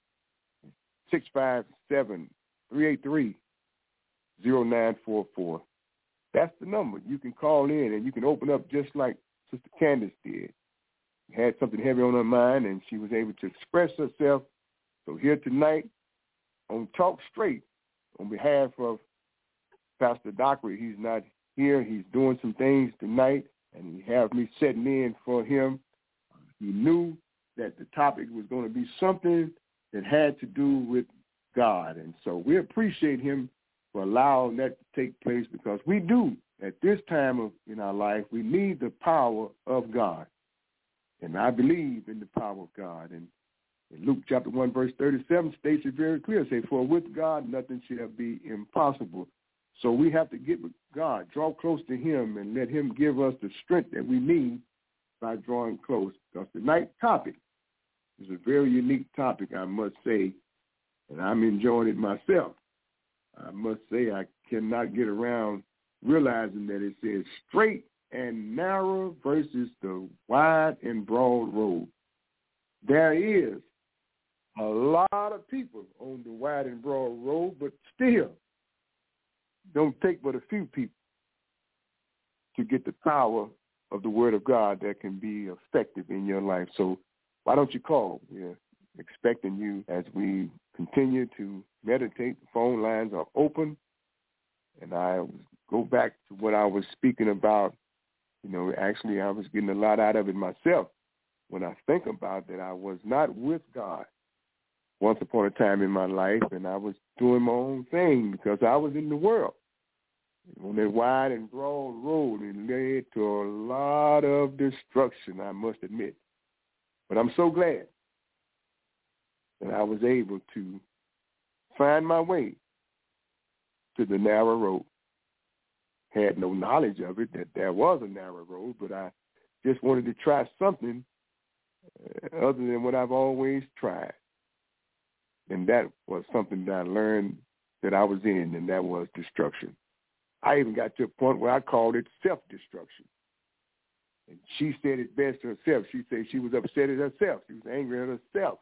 six five seven, three eight three, zero nine four four. That's the number. You can call in, and you can open up just like Sister Candace did. She had something heavy on her mind, and she was able to express herself. So here tonight on Talk Straight, on behalf of Pastor Dockery, he's not here. He's doing some things tonight, and he have me setting in for him. He knew that the topic was going to be something that had to do with God, and so we appreciate him for allowing that to take place, because we do, at this time of in our life, we need the power of God, and I believe in the power of God. And in Luke chapter one, verse thirty-seven states it very clear, say, for with God nothing shall be impossible. So we have to get with God, draw close to him, and let him give us the strength that we need by drawing close. Because tonight's topic is a very unique topic, I must say, and I'm enjoying it myself. I must say I cannot get around realizing that it says straight and narrow versus the wide and broad road. There is a lot of people on the wide and broad road, but still don't take but a few people to get the power of the word of God that can be effective in your life. So why don't you call? We're expecting you as we continue to meditate. The phone lines are open. And I go back to what I was speaking about. You know, actually I was getting a lot out of it myself when I think about that I was not with God once upon a time in my life, and I was doing my own thing because I was in the world. On that wide and broad road, it led to a lot of destruction, I must admit. But I'm so glad that I was able to find my way to the narrow road. Had no knowledge of it, that there was a narrow road, but I just wanted to try something other than what I've always tried. And that was something that I learned that I was in, and that was destruction. I even got to a point where I called it self-destruction. And she said it best herself. She said she was upset at herself. She was angry at herself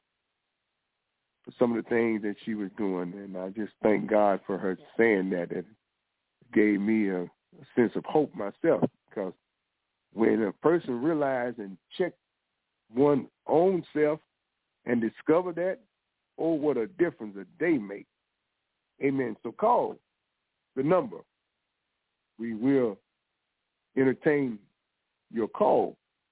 for some of the things that she was doing. And I just thank God for her saying that. It gave me a, a sense of hope myself, because when a person realizes and check one's own self and discover that, oh, what a difference a day makes. Amen. So call the number. We will entertain your call.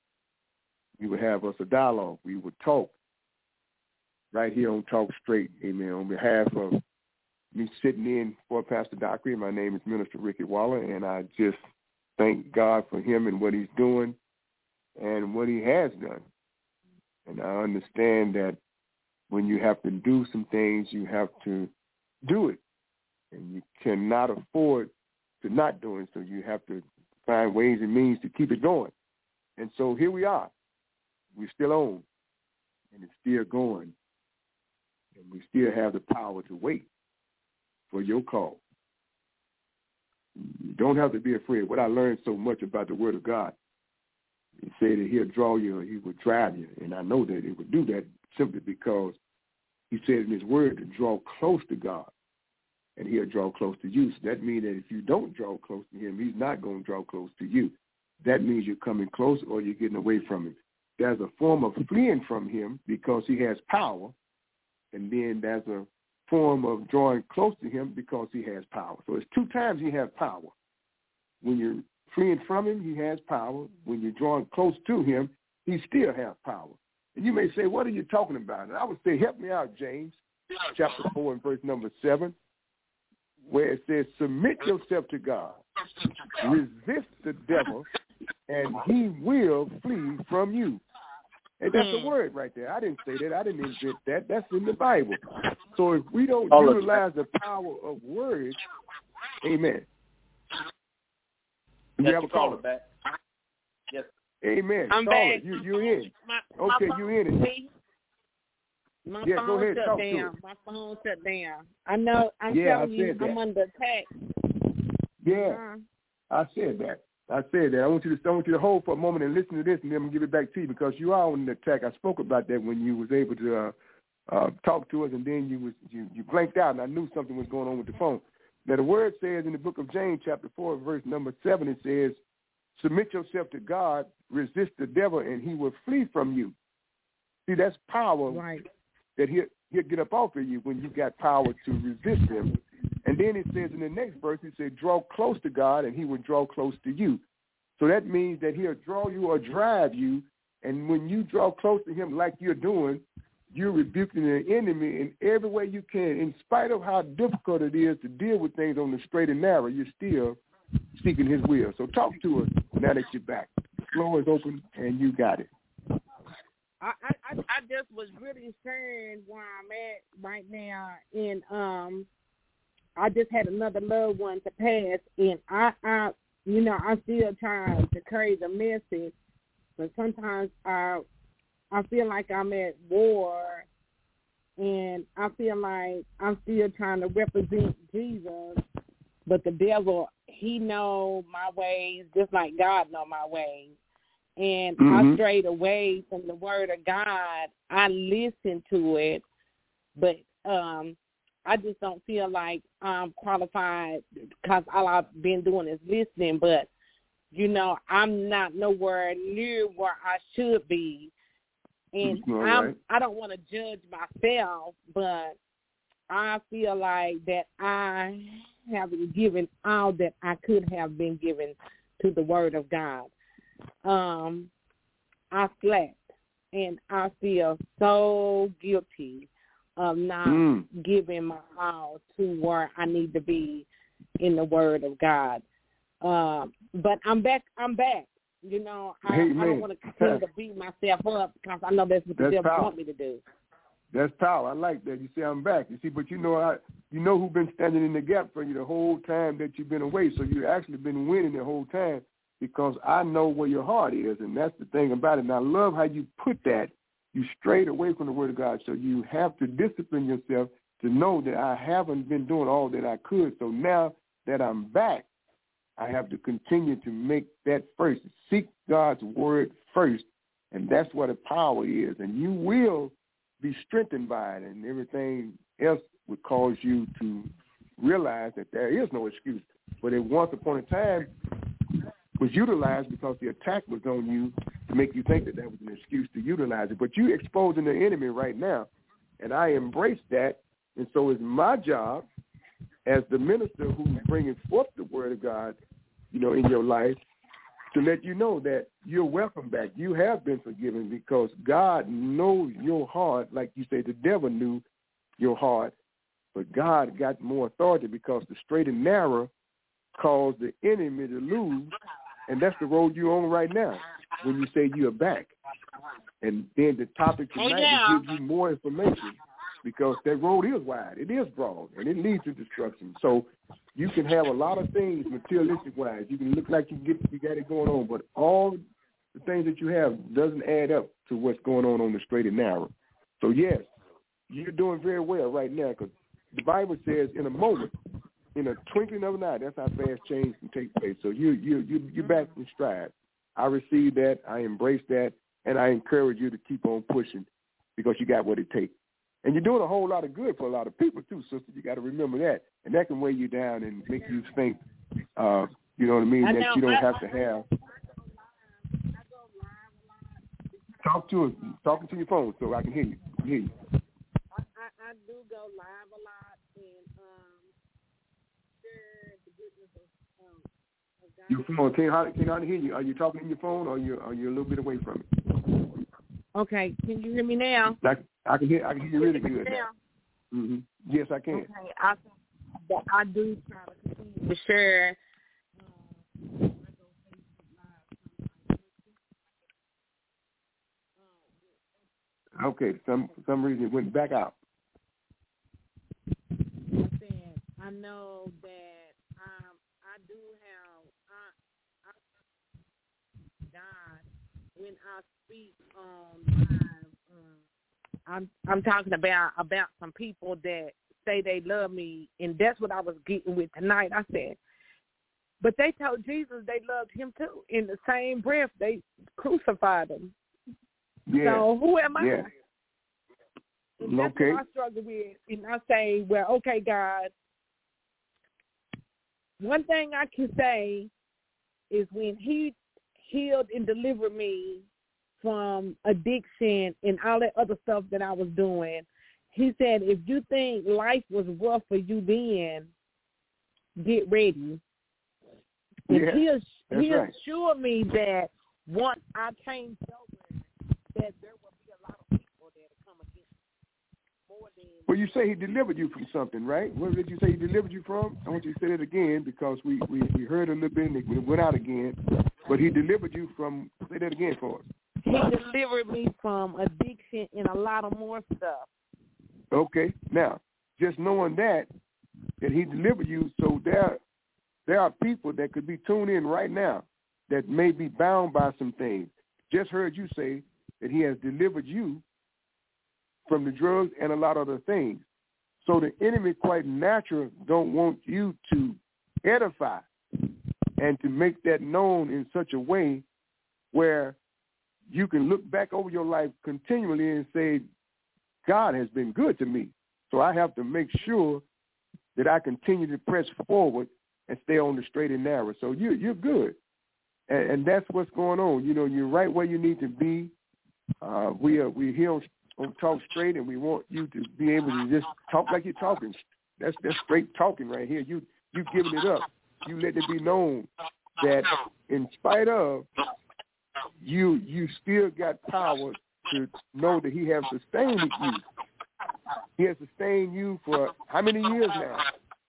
We will have us a dialogue. We will talk right here on Talk Straight. Amen. On behalf of me sitting in for Pastor Dockery, my name is Minister Ricky Waller, and I just thank God for him and what he's doing and what he has done. And I understand that when you have to do some things, you have to do it. And you cannot afford to not do it, so you have to find ways and means to keep it going. And so here we are. We're still on. and it's still going. And we still have the power to wait for your call. You don't have to be afraid. What I learned so much about the Word of God, he said that he'll draw you or he will drive you. And I know that it would do that simply because he said in his Word to draw close to God, and he'll draw close to you. So that means that if you don't draw close to him, he's not going to draw close to you. That means you're coming close or you're getting away from him. There's a form of fleeing from him because he has power, and then there's a form of drawing close to him because he has power. So it's two times he has power. When you're fleeing from him, he has power. When you're drawing close to him, he still has power. And you may say, what are you talking about? And I would say, help me out, James, chapter four and verse number seven, where it says, submit yourself to God, resist the devil, and he will flee from you. And that's a word right there. I didn't say that. I didn't invent that. That's in the Bible. So if we don't All utilize the power of words, amen. You have a caller back. Yes. Amen. I'm caller, back. You, you're in. My, okay, my you're in it. My yeah, phone go ahead. shut Talk down. to it. My phone shut down. I know. I'm yeah, telling I you, said that. I'm under attack. Yeah, uh I said that. I said that. I want you to I want you to hold for a moment and listen to this, and then I'm gonna give it back to you because you are on the attack. I spoke about that when you was able to uh, uh, talk to us, and then you was you, you blanked out, and I knew something was going on with the phone. Now the word says in the book of James, chapter four, verse number seven, it says, "Submit yourself to God, resist the devil, and he will flee from you." See, that's power Right. that he'll he'll get up off of you when you got power to resist him. And then it says in the next verse, it says, draw close to God, and he will draw close to you. So that means that he'll draw you or drive you, and when you draw close to him like you're doing, you're rebuking the enemy in every way you can. In spite of how difficult it is to deal with things on the straight and narrow, you're still seeking his will. So talk to us now that you're back. The floor is open, and you got it. I, I, I just was really concerned where I'm at right now, and um, I just had another loved one to pass, and I, I, you know, I'm still trying to carry the message, but sometimes I, I feel like I'm at war, and I feel like I'm still trying to represent Jesus, but the devil, he know my ways just like God know my ways. And mm-hmm. I strayed away from the word of God. I listened to it, but um, I just don't feel like I'm qualified because all I've been doing is listening. But, you know, I'm not nowhere near where I should be. And I'm, right. I don't want to judge myself, but I feel like that I haven't given all that I could have been given to the word of God. Um, I slept, and I feel so guilty of not mm. giving my all to where I need to be in the Word of God. Uh, but I'm back. I'm back. You know, I, I don't want to continue to beat myself up because I know that's what that's the devil power. want me to do. That's power. I like that. You say I'm back. You see, but you know, I, you know who's been standing in the gap for you the whole time that you've been away. So you've actually been winning the whole time. Because I know where your heart is, and that's the thing about it. And I love how you put that. You strayed away from the Word of God, so you have to discipline yourself to know that I haven't been doing all that I could. So now that I'm back, I have to continue to make that first. Seek God's Word first, and that's what the power is. And you will be strengthened by it, and everything else would cause you to realize that there is no excuse. But at once upon a time, was utilized because the attack was on you to make you think that that was an excuse to utilize it. But you're exposing the enemy right now, and I embrace that. And so it's my job as the minister who's bringing forth the word of God, you know, in your life, to let you know that you're welcome back. You have been forgiven because God knows your heart. Like you say, the devil knew your heart, but God got more authority because the straight and narrow caused the enemy to lose. And that's the road you're on right now when you say you're back. And then the topic tonight oh, yeah. will give you more information because that road is wide. It is broad, and it leads to destruction. So you can have a lot of things materialistic-wise. You can look like you get you got it going on, but all the things that you have doesn't add up to what's going on on the straight and narrow. So, yes, you're doing very well right now because the Bible says in a moment, in a twinkling of an eye, that's how fast change can take place. So you, you, you, you're back in stride. I receive that. I embrace that. And I encourage you to keep on pushing because you got what it takes. And you're doing a whole lot of good for a lot of people, too, sister. You got to remember that. And that can weigh you down and make you think, uh, you know what I mean, I that know, you don't I, have to have. Talk to us. Talking to your phone so I can hear you. I can hear you. I, I, I do go live a lot and um, share the goodness of, um, of God. Your phone, can I, can I hear you? Are you talking in your phone or are you, are you a little bit away from it? Okay, can you hear me now? I, I can hear I can hear you really good now. Mm-hmm. Yes, I can. Okay, I, I do try to continue to share. Okay, some for some reason it went back out. I said I know that um, I do have I, I, God when I speak on live. Um, I'm I'm talking about about some people that say they love me, and that's what I was getting with tonight. I said, but they told Jesus they loved him too. In the same breath, they crucified him. Yeah. So who am I? Yeah. And that's okay. what I struggle with. And I say, well, okay, God, one thing I can say is when he healed and delivered me from addiction and all that other stuff that I was doing, he said, if you think life was rough for you then, get ready. And yeah, he, he right. assured me that once I changed over, that there will be a lot of people that come against me. More than well, you say he delivered you from something, right? What did you say he delivered you from? I want you to say it again because we, we, we heard a little bit and it went out again. But he delivered you from, say that again for us. He delivered me from addiction and a lot of more stuff. Okay. Now, just knowing that, that he delivered you, so there, there are people that could be tuned in right now that may be bound by some things. Just heard you say that he has delivered you from the drugs and a lot of other things. So the enemy quite natural don't want you to edify and to make that known in such a way where you can look back over your life continually and say, God has been good to me. So I have to make sure that I continue to press forward and stay on the straight and narrow. So you, you're good. And, and that's what's going on. You know, you're right where you need to be. Uh, we are, we're here on, on Talk Straight, and we want you to be able to just talk like you're talking. That's that's straight talking right here. You you giving it up. You let it be known that in spite of, you you still got power to know that he has sustained you. He has sustained you for how many years now?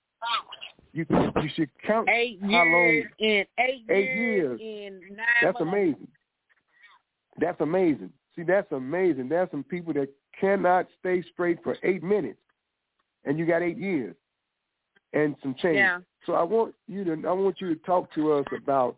You you should count eight how years long. In eight, eight years. years. In nine That's months. amazing. That's amazing. See, that's amazing. There's some people that cannot stay straight for eight minutes, and you got eight years and some change. Yeah. So I want you to I want you to talk to us about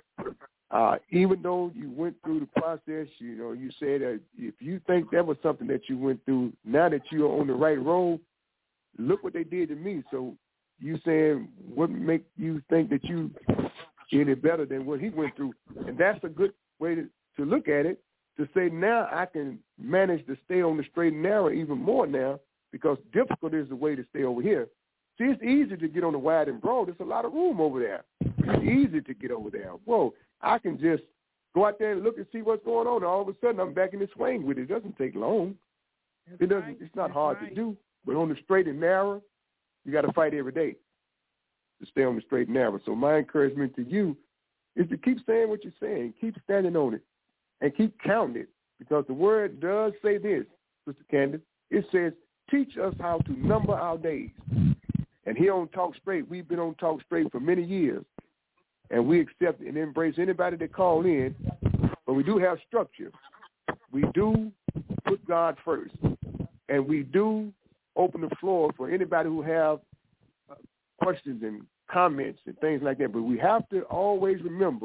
uh, even though you went through the process. You know, you said that if you think that was something that you went through, now that you're on the right road, look what they did to me. So you saying what make you think that you any better than what he went through? And that's a good way to, to look at it, to say now I can manage to stay on the straight and narrow even more now, because difficult is the way to stay over here. See, it's easy to get on the wide and broad. There's a lot of room over there. It's easy to get over there. Whoa, I can just go out there and look and see what's going on, and all of a sudden I'm back in the swing with it. It doesn't take long. That's It doesn't. right. It's not That's hard right. to do. But on the straight and narrow, you got to fight every day to stay on the straight and narrow. So my encouragement to you is to keep saying what you're saying, keep standing on it, and keep counting it, because the word does say this, Sister Candace. It says, teach us how to number our days. And here on Talk Straight, we've been on Talk Straight for many years, and we accept and embrace anybody that call in, but we do have structure. We do put God first, and we do open the floor for anybody who have uh, questions and comments and things like that. But we have to always remember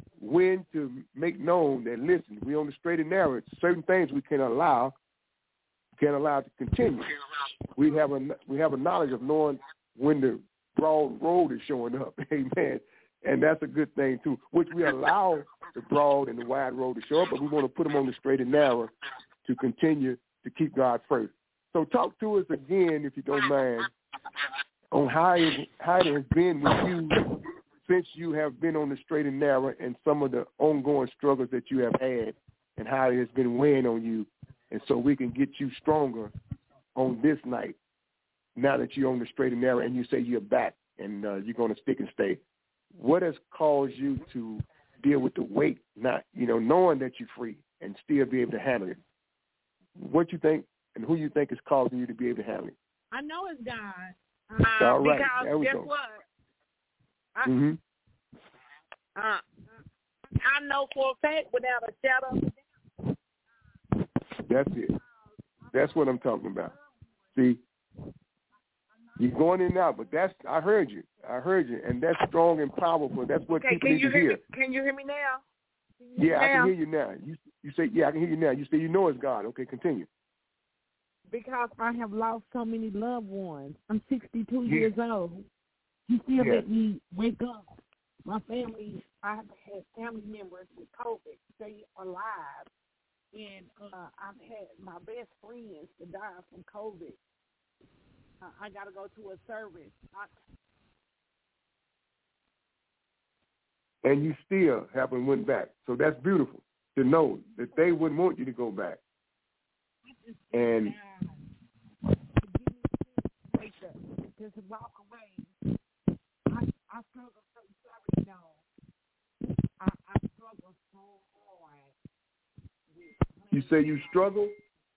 when to make known that, listen, we're on the straight and narrow. Certain things we can allow, can't allow it to continue. We have a we have a knowledge of knowing when the broad road is showing up. Amen. And that's a good thing too, which we allow the broad and the wide road to show up, but we want to put them on the straight and narrow to continue to keep God first. So talk to us again, if you don't mind, on how it, how it has been with you since you have been on the straight and narrow and some of the ongoing struggles that you have had and how it has been weighing on you, and so we can get you stronger on this night now that you're on the straight and narrow and you say you're back and uh, you're going to stick and stay. What has caused you to deal with the weight, not, you know, knowing that you're free and still be able to handle it? What you think and who you think is causing you to be able to handle it? I know it's God. Uh, All right. Because there we guess go. what? I, mm-hmm. uh, I know for a fact without a shadow of a doubt. That's it. That's what I'm talking about. See, you're going in and out, but that's, I heard you. I heard you, and that's strong and powerful. That's what okay, people can need you to hear hear. Me, can you hear me now? Yeah, now? I can hear you now. You you say, yeah, I can hear you now. You say you know it's God. Okay, continue. Because I have lost so many loved ones. I'm sixty-two Yeah. years old. He still Yeah. let me wake up. My family, I have had family members with COVID stay alive. And uh, I've had my best friends to die from COVID. Uh, I got to go to a service. I, And you still haven't went back. So that's beautiful to know that they wouldn't want you to go back. And just walk away. I, I struggle so sorry, no. I, I struggle so hard. you say you struggle?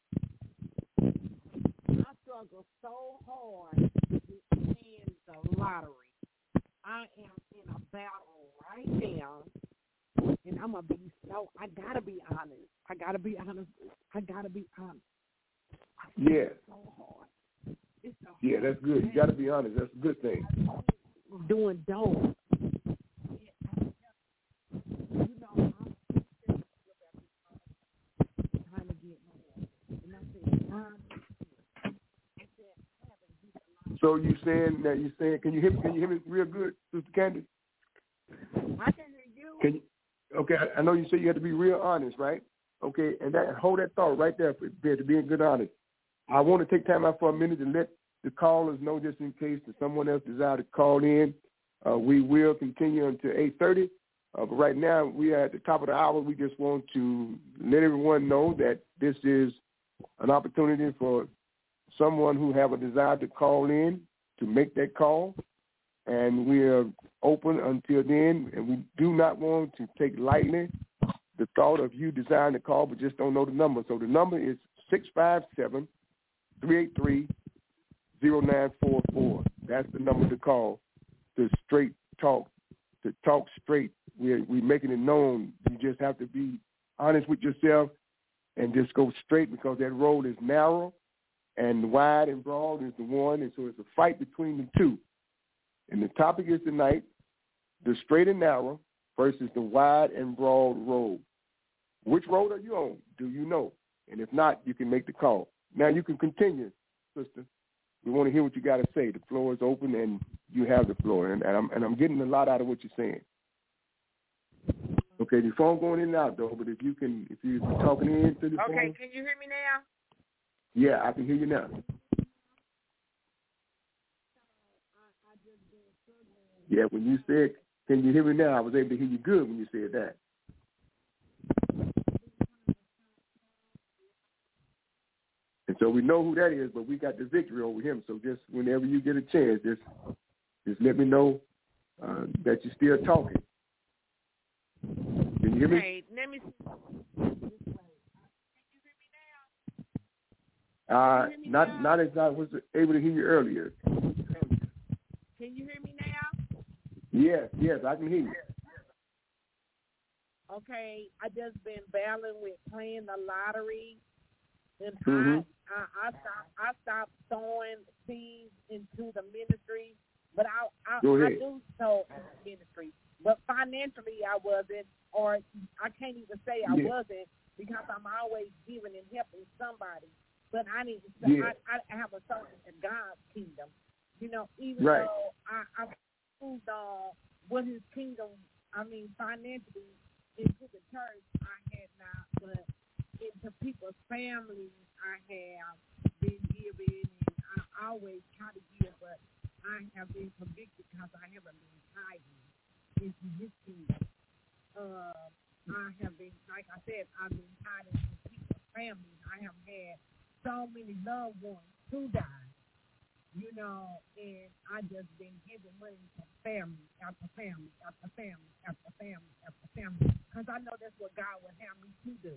I struggle so hard with playing the lottery. I am in a battle right now, and I'm gonna be so. I gotta be honest. I gotta be honest. I gotta be honest. I Yeah. So hard. It's so Yeah, hard. that's good. You got to be honest. That's a good thing. Doing dope. You know, I'm trying to get more. And I said, Mom, So you saying that you saying? Can you hear me? Can you hear me real good, Sister Candy? I can hear you. Can you? Okay, I, I know you said you had to be real honest, right? Okay, and that hold that thought right there for to being good honest. I want to take time out for a minute to let the callers know, just in case that someone else desires to call in. Uh, we will continue until eight thirty. Uh, but right now, we are at the top of the hour. We just want to let everyone know that this is an opportunity for someone who have a desire to call in to make that call. And we are open until then. And we do not want to take lightly the thought of you desiring to call, but just don't know the number. So the number is six five seven, three eight three, zero nine four four. That's the number to call to straight talk, to talk straight. We're, we're making it known. You just have to be honest with yourself and just go straight, because that road is narrow and wide and broad is the one. And so it's a fight between the two. And the topic is tonight, the straight and narrow versus the wide and broad road. Which road are you on? Do you know? And if not, you can make the call. Now you can continue, sister. We want to hear what you got to say. The floor is open, and you have the floor. And, and I'm and I'm getting a lot out of what you're saying. Okay, the phone going in and out though. But if you can, if you're talking in to the phone. Okay, can you hear me now? Yeah, I can hear you now. Yeah, when you said, "Can you hear me now?" I was able to hear you good when you said that. And so we know who that is, but we got the victory over him. So just whenever you get a chance, just just let me know uh, that you're still talking. Can you hear me? Hey, let me see. Uh, not not as I was able to hear you earlier. Can you hear me now? Yes, yes, I can hear you. Okay, I just been battling with playing the lottery, and Mm-hmm. I, I I stopped I stopped throwing seeds into the ministry, but I I, Go I ahead. do sow in the ministry, but financially I wasn't, or I can't even say I Yeah. wasn't, because I'm always giving and helping somebody. but I need to. Yeah. I, I have a certain in God's kingdom. You know, even right. though I, I moved on what His kingdom. I mean, financially into the church, I had not, but into people's families, I have been giving, and I always try to give, but I have been convicted because I haven't been tithing into His kingdom. Uh, I have been, like I said, I've been tithing into people's families. I have had so many loved ones who died. You know, and I just been giving money to family after family after family after family after family because I know that's what God would have me to do.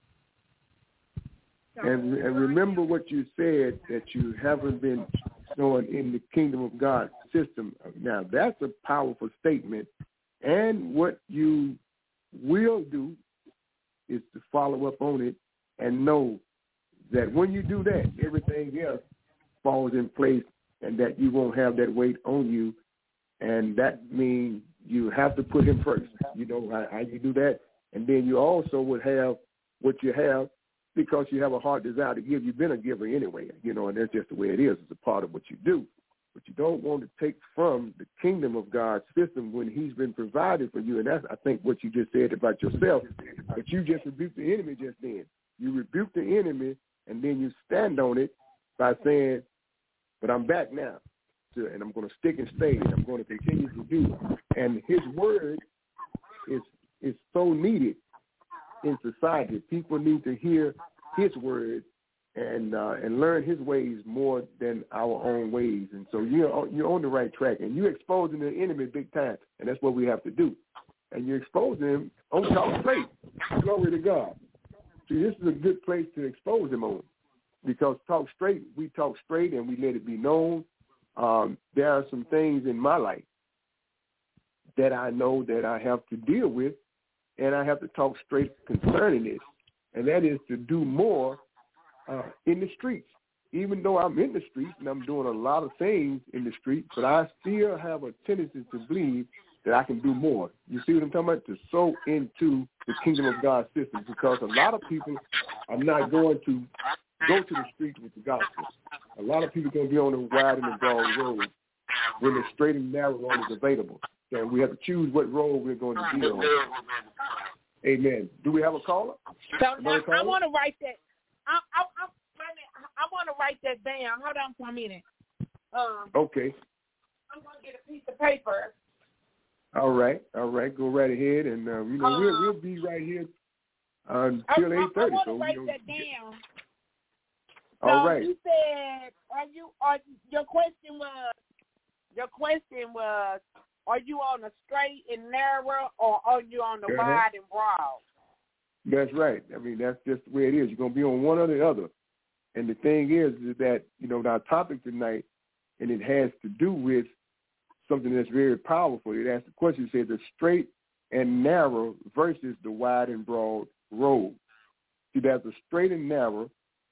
So and and remember what you said, that you haven't been sowing in the kingdom of God system. Now, that's a powerful statement. And what you will do is to follow up on it and know that when you do that, everything else falls in place, and that you won't have that weight on you. And that means you have to put Him first. You know how, how you do that. And then you also would have what you have because you have a heart desire to give. You've been a giver anyway, you know, and that's just the way it is. It's a part of what you do. But you don't want to take from the kingdom of God's system when He's been provided for you. And that's, I think, what you just said about yourself. But you just rebuked the enemy just then. You rebuke the enemy, and then you stand on it by saying, but I'm back now, to, and I'm going to stick and stay, and I'm going to continue to do. And His word is is so needed in society. People need to hear His word and uh, and learn His ways more than our own ways. And so you're you're on the right track, and you're exposing the enemy big time, and that's what we have to do. And you're exposing him on Talk Straight. Glory to God. See, this is a good place to expose him on. Because Talk Straight, we talk straight and we let it be known. Um, there are some things in my life that I know that I have to deal with, and I have to talk straight concerning this, and that is to do more uh, in the streets. Even though I'm in the streets and I'm doing a lot of things in the streets, but I still have a tendency to believe that I can do more. You see what I'm talking about? To sow into the kingdom of God system, because a lot of people are not going to go to the streets with the gospel. A lot of people are going to be on the wide and the broad road when the straight and narrow road is available. So we have to choose what road we're going to be on. Amen. Do we have a caller? So now, I want to write that. I, I, I, I want to write that down. Hold on for a minute. Um, okay. I'm going to get a piece of paper. All right. All right. Go right ahead. And, uh, you know, um, we'll, we'll be right here until eight thirty. I, I want to so write you know, that down. So All right. You said, are you? Are your question was? Your question was, are you on the straight and narrow, or are you on the uh-huh. wide and broad? That's right. I mean, that's just the way it is. You're going to be on one or the other. And the thing is, is that, you know, our topic tonight, and it has to do with something that's very powerful. It asks the question, it says the straight and narrow versus the wide and broad road. See, there's the straight and narrow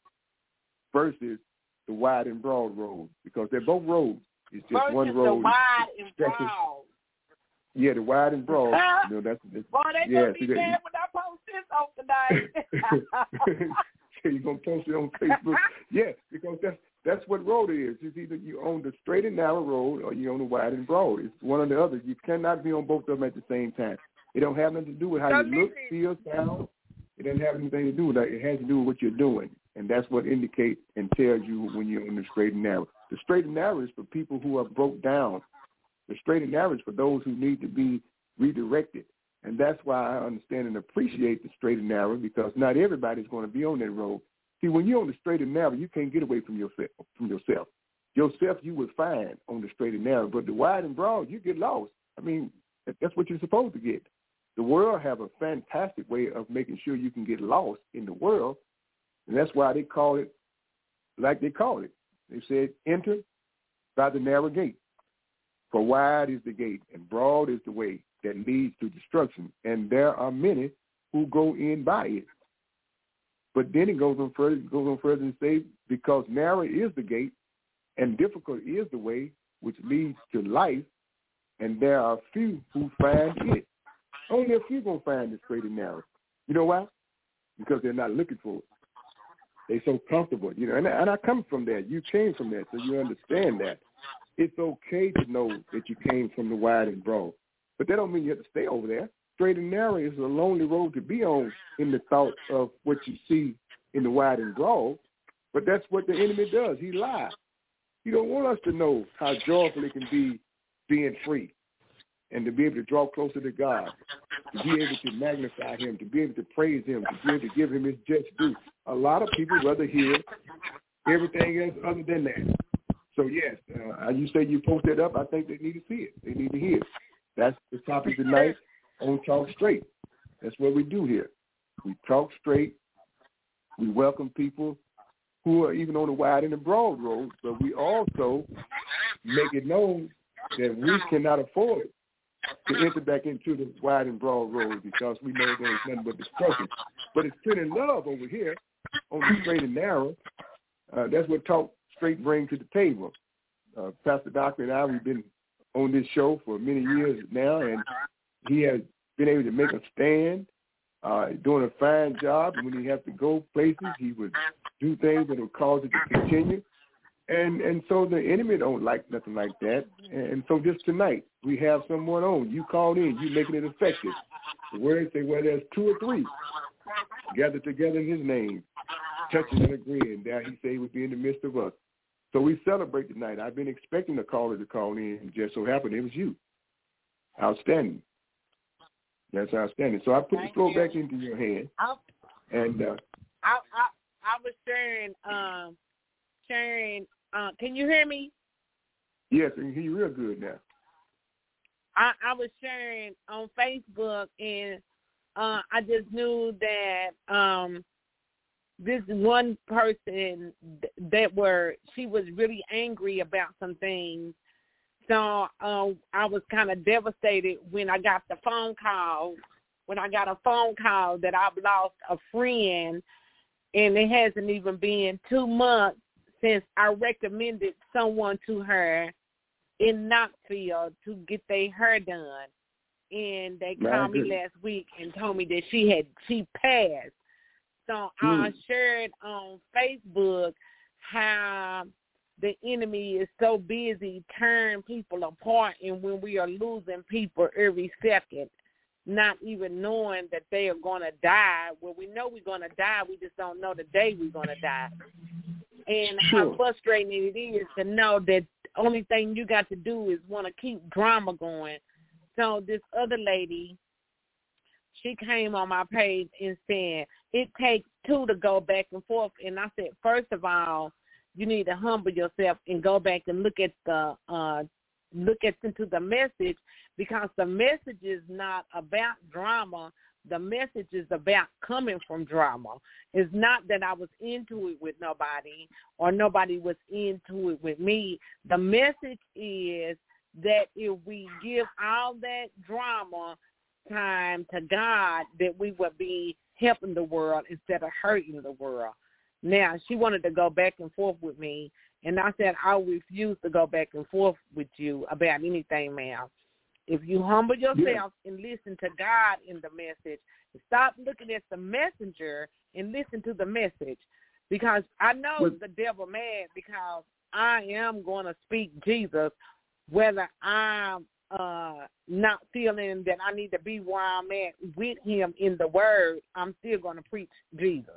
versus the wide and broad road, because they're both roads. It's just versus one road. The wide and broad. Yeah, the wide and broad. You know, that's, that's Boy, they yeah, gonna be mad when I post this on tonight. So you're gonna post it on Facebook? Yeah, because that's that's what road it is. It's either you own the straight and narrow road or you own the wide and broad. It's one or the other. You cannot be on both of them at the same time. It don't have nothing to do with how so you look, feel, sound. It doesn't have anything to do with that. It has to do with what you're doing. And that's what indicates and tells you when you're in the straight and narrow. The straight and narrow is for people who are broke down. The straight and narrow is for those who need to be redirected. And that's why I understand and appreciate the straight and narrow, because not everybody's going to be on that road. See, when you're on the straight and narrow, you can't get away from yourself. From yourself, yourself you would find on the straight and narrow. But the wide and broad, you get lost. I mean, that's what you're supposed to get. The world have a fantastic way of making sure you can get lost in the world. And that's why they call it like they call it. They said, enter by the narrow gate. For wide is the gate and broad is the way that leads to destruction. And there are many who go in by it. But then it goes on further, it goes on further and say, because narrow is the gate and difficult is the way which leads to life, and there are few who find it. Only a few going to find the straight and narrow. You know why? Because they're not looking for it. They so comfortable, you know, and, and I come from that. You came from that, so you understand that. It's okay to know that you came from the wide and broad, but that don't mean you have to stay over there. Straight and narrow is a lonely road to be on in the thought of what you see in the wide and broad, but that's what the enemy does. He lies. He don't want us to know how joyful it can be being free and to be able to draw closer to God, to be able to magnify him, to be able to praise him, to be able to give him his just due. A lot of people rather hear everything else other than that. So, yes, uh, you say you post that up, I think they need to see it. They need to hear it. That's the topic tonight on Talk Straight. That's what we do here. We talk straight. We welcome people who are even on the wide and the broad road, but we also make it known that we cannot afford to enter back into the wide and broad road because we know there's nothing but destruction. But it's plenty of love over here on the straight and narrow. Uh, that's what Talk Straight brings to the table. Uh, Pastor Doctor and I, we've been on this show for many years now, and he has been able to make a stand, uh, doing a fine job. And when he has to go places, he would do things that will cause it to continue. And and so the enemy don't like nothing like that. And so just tonight, we have someone on. You called in. You making it effective. The words say, well, there's two or three gathered together in his name, touching and agreeing. There he said he would be in the midst of us. So we celebrate tonight. I've been expecting a caller to call in. It just so happened it was you. Outstanding. That's outstanding. So I put Thank the floor you. back into your hand. I'll, and uh, I, I, I was sharing, um, sharing. Uh, can you hear me? Yes, I can hear you real good now. I, I was sharing on Facebook, and uh, I just knew that um, this one person that were, she was really angry about some things. So uh, I was kind of devastated when I got the phone call, when I got a phone call that I've lost a friend, and it hasn't even been two months since I recommended someone to her in Knoxville to get their hair done. And they called me last week and told me that she had she passed. So mm. I shared on Facebook how the enemy is so busy tearing people apart, and when we are losing people every second, not even knowing that they are going to die. Well, we know we're going to die. We just don't know the day we're going to die. And sure. how frustrating it is to know that the only thing you got to do is want to keep drama going. So this other lady, she came on my page and said, it takes two to go back and forth. And I said, first of all, you need to humble yourself and go back and look at the uh, look at into the message, because the message is not about drama. The message is about coming from drama. It's not that I was into it with nobody or nobody was into it with me. The message is that if we give all that drama time to God, that we would be helping the world instead of hurting the world. Now, she wanted to go back and forth with me, and I said, I refuse to go back and forth with you about anything, ma'am. If you humble yourself yeah. and listen to God in the message, stop looking at the messenger and listen to the message. Because I know well, the devil mad because I am going to speak Jesus, whether I'm uh, not feeling that I need to be where I'm at with him in the word, I'm still going to preach Jesus.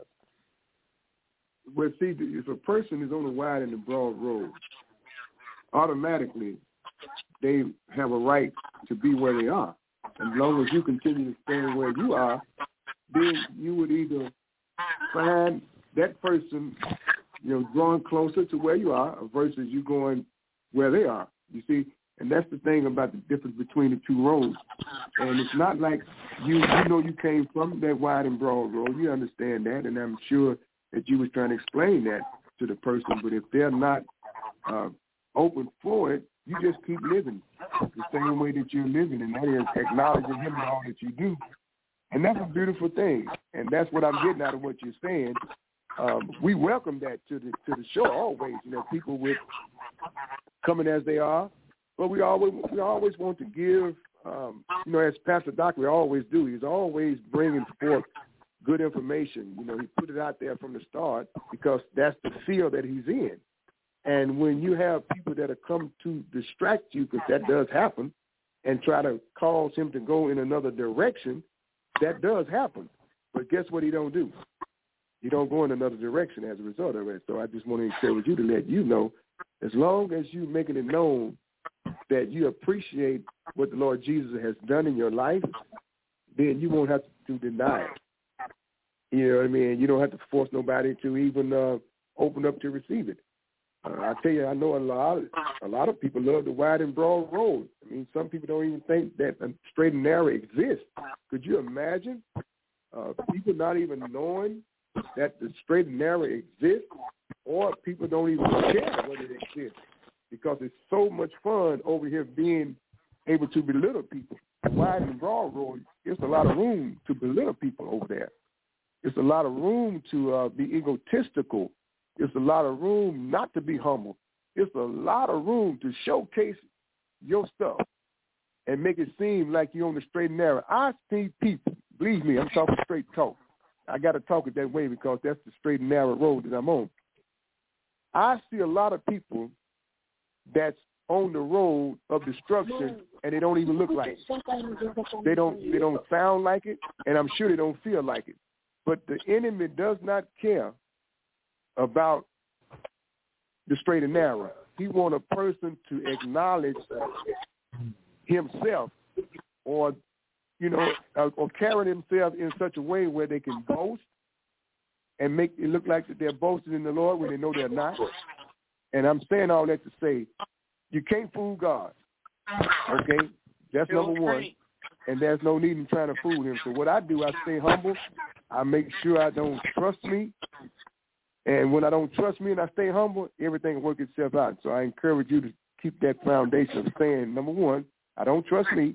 Well, see, if a person is on the wide and the broad road, automatically they have a right to be where they are. As long as you continue to stand where you are, then you would either find that person, you know, drawing closer to where you are versus you going where they are. You see, and that's the thing about the difference between the two roads. And it's not like you, you know, you came from that wide and broad road. You understand that, and I'm sure that you was trying to explain that to the person. But if they're not uh, open for it, you just keep living the same way that you're living, and that is acknowledging him in all that you do. And that's a beautiful thing, and that's what I'm getting out of what you're saying. Um, we welcome that to the to the show always. You know, people with coming as they are, but we always we always want to give. Um, you know, as Pastor Doc we always do. He's always bringing forth good information. You know, he put it out there from the start because that's the field that he's in. And when you have people that have come to distract you, because that does happen, and try to cause him to go in another direction, that does happen. But guess what he don't do? He don't go in another direction as a result of it. So I just want to encourage you to let you know, as long as you're making it known that you appreciate what the Lord Jesus has done in your life, then you won't have to deny it. You know what I mean? You don't have to force nobody to even uh, open up to receive it. Uh, I tell you, I know a lot, of, a lot of people love the wide and broad road. I mean, some people don't even think that a straight and narrow exists. Could you imagine uh, people not even knowing that the straight and narrow exists, or people don't even care whether it exists, because it's so much fun over here being able to belittle people. The wide and broad road, there's a lot of room to belittle people over there. There's a lot of room to uh, be egotistical. There's a lot of room not to be humble. There's a lot of room to showcase your stuff and make it seem like you're on the straight and narrow. I see people, believe me, I'm talking straight talk. I got to talk it that way because that's the straight and narrow road that I'm on. I see a lot of people that's on the road of destruction, and they don't even look like it. They don't, they don't sound like it, and I'm sure they don't feel like it. But the enemy does not care about the straight and narrow. He wants a person to acknowledge himself, or, you know, or, or carry themselves in such a way where they can boast and make it look like that they're boasting in the Lord when they know they're not. And I'm saying all that to say, you can't fool God. Okay? That's number one. And there's no need in trying to fool him. So what I do, I stay humble. I make sure I don't trust me. And when I don't trust me and I stay humble, everything will work itself out. So I encourage you to keep that foundation of saying, number one, I don't trust me,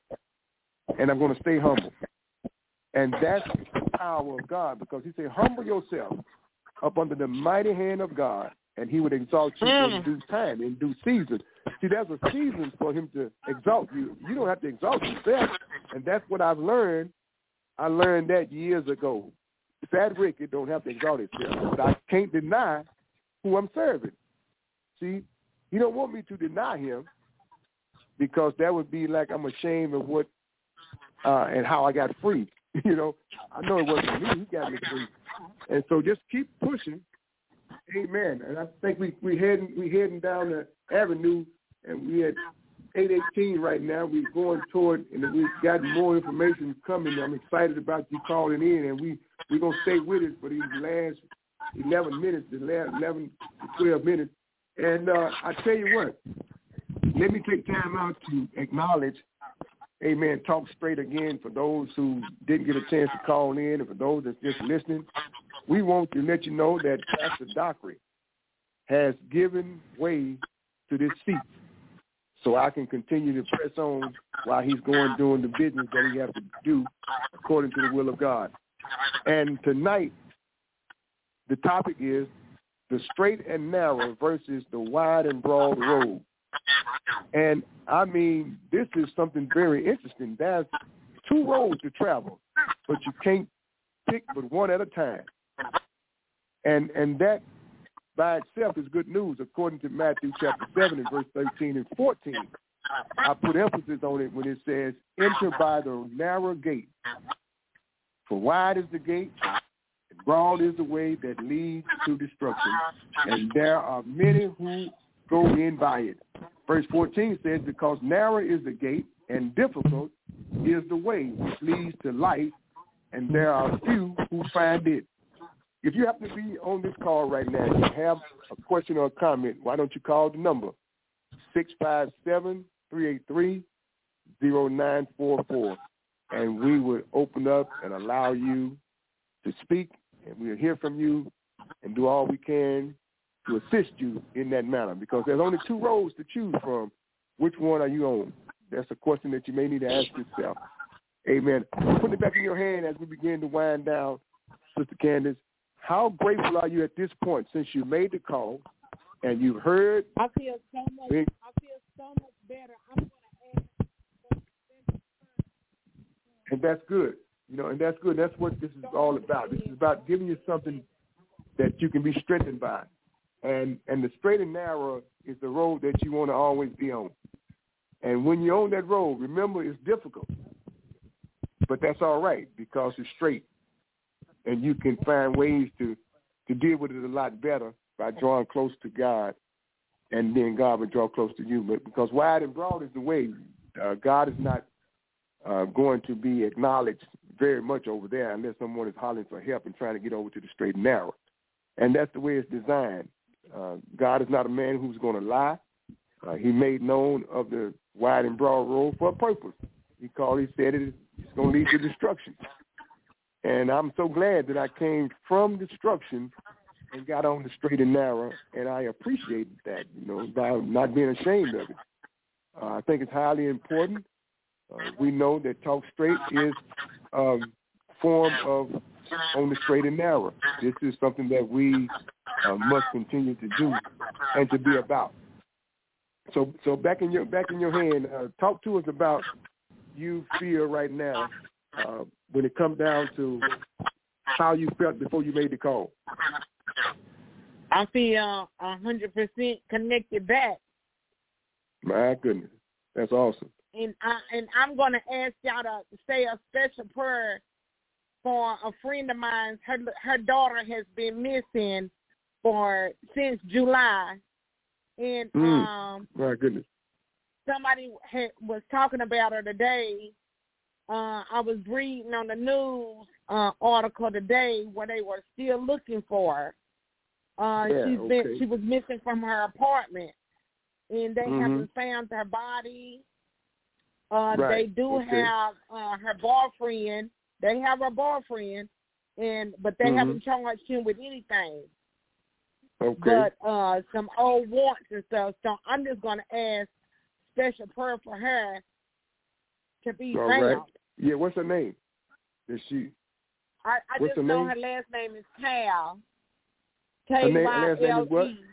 and I'm going to stay humble. And that's the power of God, because he said, humble yourself up under the mighty hand of God, and he would exalt you mm. in due time, in due season. See, there's a season for him to exalt you. You don't have to exalt yourself, and that's what I've learned. I learned that years ago. Fat Ricky don't have to exalt himself, but I can't deny who I'm serving. See, he don't want me to deny him, because that would be like I'm ashamed of what uh, and how I got free. You know, I know it wasn't me. He got me free. And so just keep pushing. Amen. And I think we we heading we heading down the avenue, and we at eight eighteen right now. We're going toward, and we've got more information coming. I'm excited about you calling in, and we we're gonna stay with it for these last eleven minutes, the last eleven to twelve minutes. And uh, I tell you what, let me take time out to acknowledge, amen, Talk Straight again for those who didn't get a chance to call in, and for those that's just listening. We want to let you know that Pastor Dockery has given way to this seat, so I can continue to press on while he's going doing the business that he has to do according to the will of God. And tonight, the topic is the straight and narrow versus the wide and broad road. And, I mean, this is something very interesting. There's two roads to travel, but you can't pick but one at a time. And and that by itself is good news, according to Matthew chapter seven and verse thirteen and fourteen. I put emphasis on it when it says, enter by the narrow gate. For wide is the gate, and broad is the way that leads to destruction, and there are many who go in by it. Verse fourteen says, because narrow is the gate, and difficult is the way which leads to life, and there are few who find it. If you happen to be on this call right now and you have a question or a comment, why don't you call the number six five seven, three eight three, zero nine four four, and we would open up and allow you to speak, and we'll hear from you and do all we can to assist you in that manner, because there's only two roads to choose from. Which one are you on? That's a question that you may need to ask yourself. Amen. Put it back in your hand as we begin to wind down, Sister Candace. How grateful are you at this point, since you made the call and you've heard? I feel so much. I feel so much better. I'm going to ask. And that's good. You know, and that's good. That's what this is all about. This is about giving you something that you can be strengthened by. And and the straight and narrow is the road that you want to always be on. And when you're on that road, remember, it's difficult. But that's all right because it's straight. And you can find ways to, to deal with it a lot better by drawing close to God. And then God will draw close to you. But because wide and broad is the way, uh, God is not uh, going to be acknowledged very much over there unless someone is hollering for help and trying to get over to the straight and narrow. And that's the way it's designed. Uh, God is not a man who's going to lie. Uh, he made known of the wide and broad road for a purpose. He called, he said it, it's going to lead to destruction. And I'm so glad that I came from destruction and got on the straight and narrow, and I appreciate that, you know, by not being ashamed of it. Uh, I think it's highly important. Uh, we know that Talk Straight is a um, form of on the straight and narrow. This is something that we uh, must continue to do and to be about. So, so back in your back in your hand, uh, talk to us about you feel right now uh, when it comes down to how you felt before you made the call. I feel a hundred percent connected back. My goodness, that's awesome. And I and I'm gonna ask y'all to say a special prayer for a friend of mine. Her her daughter has been missing for since July, and mm. um, my goodness, somebody had, was talking about her today. Uh, I was reading on the news uh, article today where they were still looking for her. Uh, yeah, she's okay. been she was missing from her apartment, and they mm-hmm. haven't found her body. Uh, right. They do okay. have uh, her boyfriend. They have her boyfriend, and but they mm-hmm. haven't charged him with anything. Okay. But uh, some old warrants and stuff. So I'm just going to ask special prayer for her to be All found. right. Yeah. What's her name? Is she? I, I what's just her know name? her last name is Cal. Her K name, Y last name L is what? E.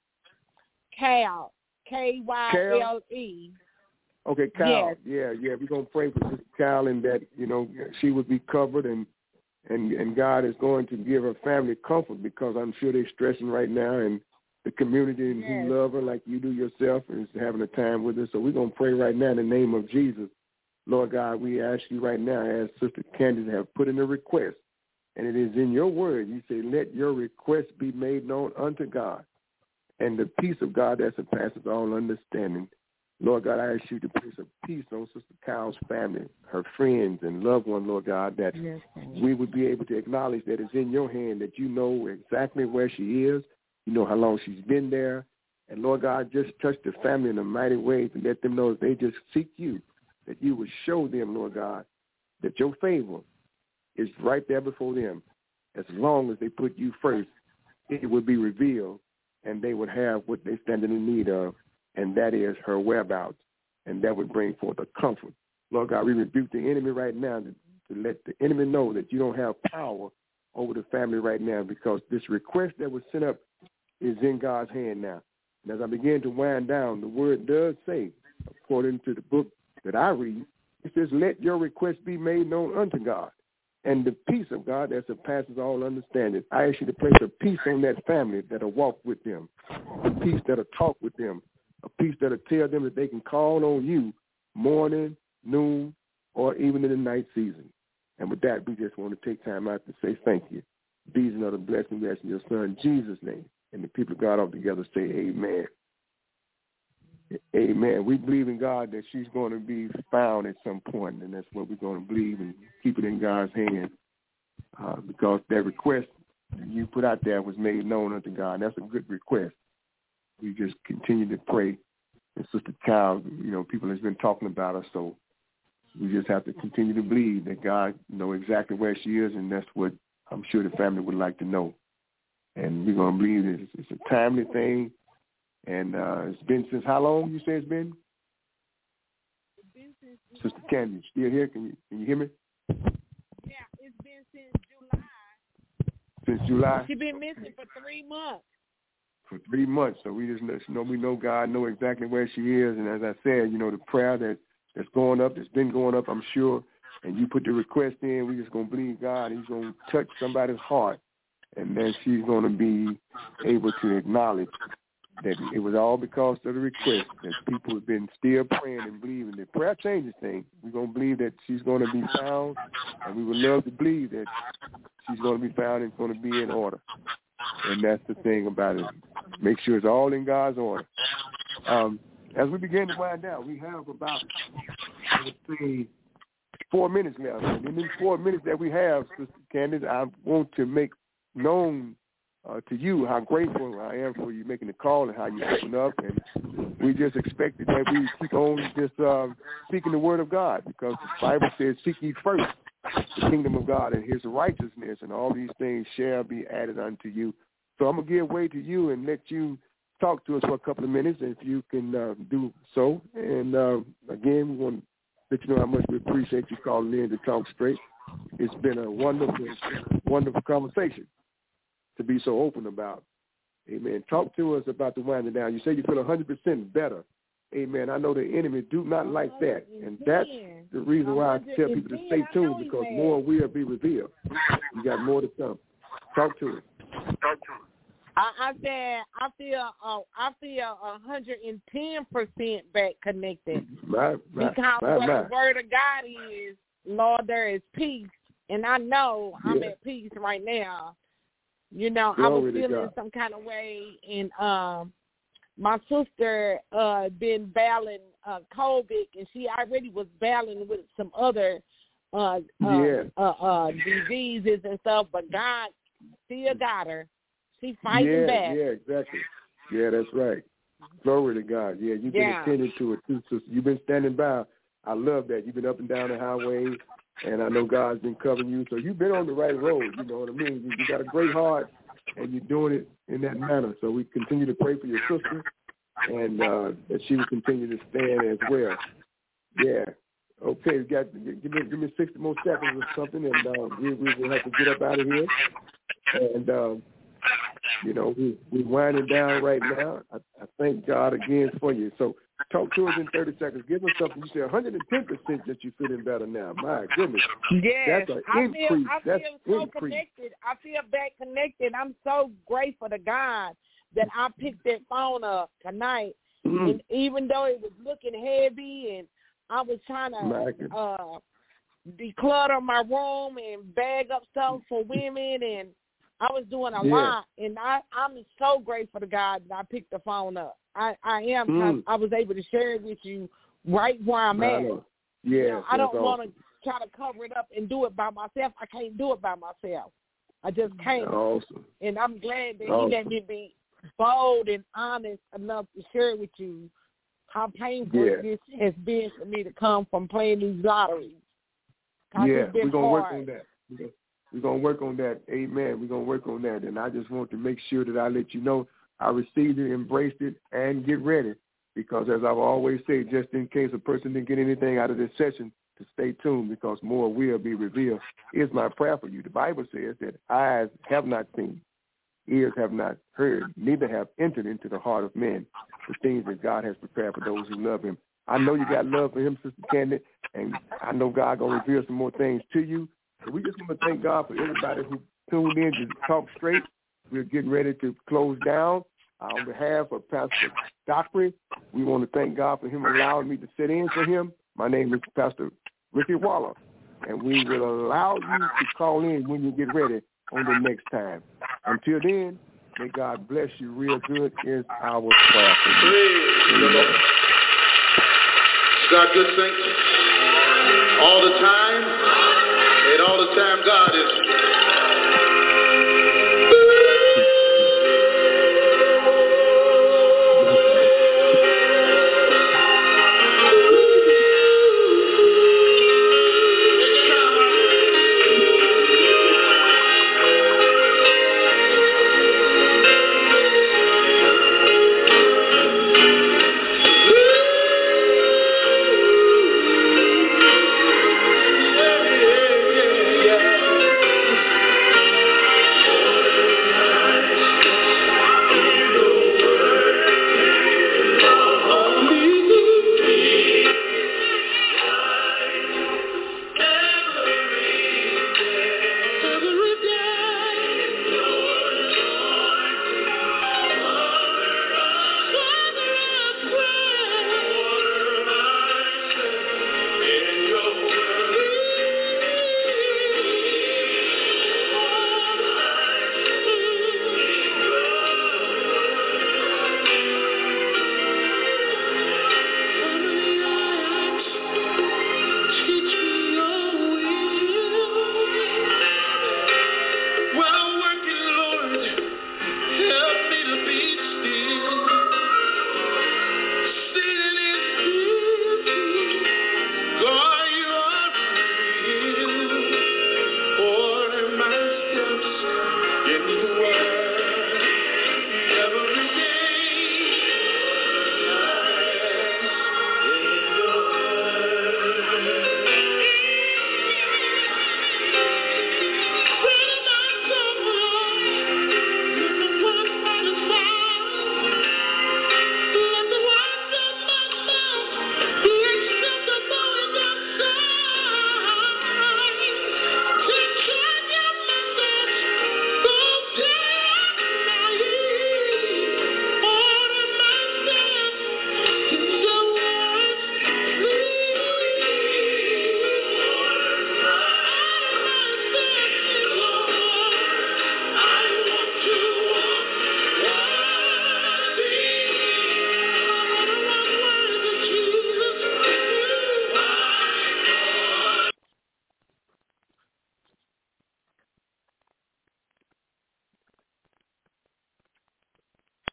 Cal. K Y L E. Okay, Cal. Yes. Yeah, yeah. We're gonna pray for Sister Cal and that, you know, she would be covered and and and God is going to give her family comfort because I'm sure they're stressing right now, and the community and Yes. who love her like you do yourself is having a time with her. So we're gonna pray right now in the name of Jesus. Lord God, we ask you right now, as Sister Candace have put in a request, and it is in your word. You say, let your request be made known unto God, and the peace of God that surpasses all understanding. Lord God, I ask you to place a peace on Sister Cal's family, her friends and loved ones, Lord God, that Yes. we would be able to acknowledge that it's in your hand, that you know exactly where she is, you know how long she's been there. And, Lord God, just touch the family in a mighty way to let them know that they just seek you, that you would show them, Lord God, that your favor is right there before them. As long as they put you first, it would be revealed, and they would have what they stand in need of, and that is her whereabouts, and that would bring forth a comfort. Lord God, we rebuke the enemy right now to, to let the enemy know that you don't have power over the family right now, because this request that was sent up is in God's hand now. And as I begin to wind down, the word does say, according to the book that I read, it says, let your request be made known unto God, and the peace of God that surpasses all understanding. I ask you to place a peace on that family that'll walk with them, a peace that'll talk with them, a peace that'll tell them that they can call on you morning, noon, or even in the night season. And with that, we just want to take time out to say thank you. These and other blessings, we ask in your son, Jesus' name. And the people of God all together say amen. Amen. We believe in God that she's going to be found at some point, and that's what we're going to believe and keep it in God's hand, uh, because that request you put out there was made known unto God. That's a good request. We just continue to pray. And Sister Cal, you know, people has been talking about her, so we just have to continue to believe that God knows exactly where she is, and that's what I'm sure the family would like to know. And we're going to believe that it's, it's a timely thing. And uh, it's been since how long, you say it's been? It's been since Sister Candy, you still here? Can you, can you hear me? Yeah, it's been since July. Since July? She's been missing for three months. For three months. So we just know, we know God know exactly where she is. And as I said, you know, the prayer that, that's going up, that's been going up, I'm sure and you put the request in, we're just going to believe God. He's going to touch somebody's heart, and then she's going to be able to acknowledge that it was all because of the request, that people have been still praying and believing that prayer changes things. We're going to believe that she's going to be found, and we would love to believe that she's going to be found and it's going to be in order. And that's the thing about it. Make sure it's all in God's order. Um, as we begin to wind down, we have about, I would say, four minutes left. And in these four minutes that we have, Sister Candace, I want to make known uh, to you how grateful I am for you making the call and how you open up. And we just expected that we keep on just uh, speaking the word of God, because the Bible says, seek ye first the kingdom of God and his righteousness, and all these things shall be added unto you. So I'm going to give way to you and let you talk to us for a couple of minutes, if you can uh, do so. And uh, again, we want to let you know how much we appreciate you calling in to Talk Straight. It's been a wonderful, wonderful conversation to be so open about. Amen. Talk to us about the winding down. You say you feel one hundred percent better. Amen. I know the enemy do not like that, and that's the reason why I tell people to stay tuned, because more will be revealed. You got more to come. Talk to us. Talk to us. I, I said I feel uh, I feel a hundred and ten percent back connected, my, my, because my, what my. the word of God is, Lord, there is peace, and I know yeah. I'm at peace right now. You know, Glory I was feeling God. some kind of way, and um, my sister uh been battling uh, COVID, and she already was battling with some other uh, yeah. uh, uh, uh, diseases and stuff, but God still got her. She's fighting yeah, back. Yeah, exactly. Yeah, that's right. Glory to God. Yeah, you've been yeah. attending to it too. So you've been standing by. I love that. You've been up and down the highway, and I know God's been covering you. So you've been on the right road. You know what I mean? You, you got a great heart, and you're doing it in that manner. So we continue to pray for your sister, and uh, that she will continue to stand as well. Yeah. Okay, we got give me give me sixty more seconds or something, and uh, we we will have to get up out of here. And um, you know, we we winding down right now. I, I thank God again for you. So talk to us in thirty seconds. Give us something. You say one hundred and ten percent that you're feeling better now. My goodness. Yes, that's an I increase. feel I that's feel so increase. connected. I feel back connected. I'm so grateful to God that I picked that phone up tonight, Mm-hmm. and even though it was looking heavy and I was trying to uh, declutter my room and bag up stuff for women, and I was doing a yeah. lot. And I, I'm so grateful to God that I picked the phone up. I, I am. Mm. I was able to share it with you right where I'm at. Yeah, you know, I don't awesome. want to try to cover it up and do it by myself. I can't do it by myself. I just can't. Awesome. And I'm glad that awesome. He let me be bold and honest enough to share with you how painful yeah. this has been for me to come from playing these lotteries. Yeah, we're going to work hard. on that. We're going to work on that. Amen. We're going to work on that. And I just want to make sure that I let you know I received it, embraced it, and get ready. Because as I've always said, just in case a person didn't get anything out of this session, to stay tuned, because more will be revealed, is my prayer for you. The Bible says that eyes have not seen, ears have not heard, neither have entered into the heart of men the things that God has prepared for those who love him. I know you got love for him, Sister Candy, and I know God going to reveal some more things to you. So we just want to thank God for everybody who tuned in to Talk Straight. We're getting ready to close down. Uh, on behalf of Pastor Dockery, we want to thank God for him allowing me to sit in for him. My name is Pastor Ricky Waller, and we will allow you to call in when you get ready on the next time. Until then, may God bless you real good is our prayer for you. Praise the Lord. God good, saints, all the time, and all the time God is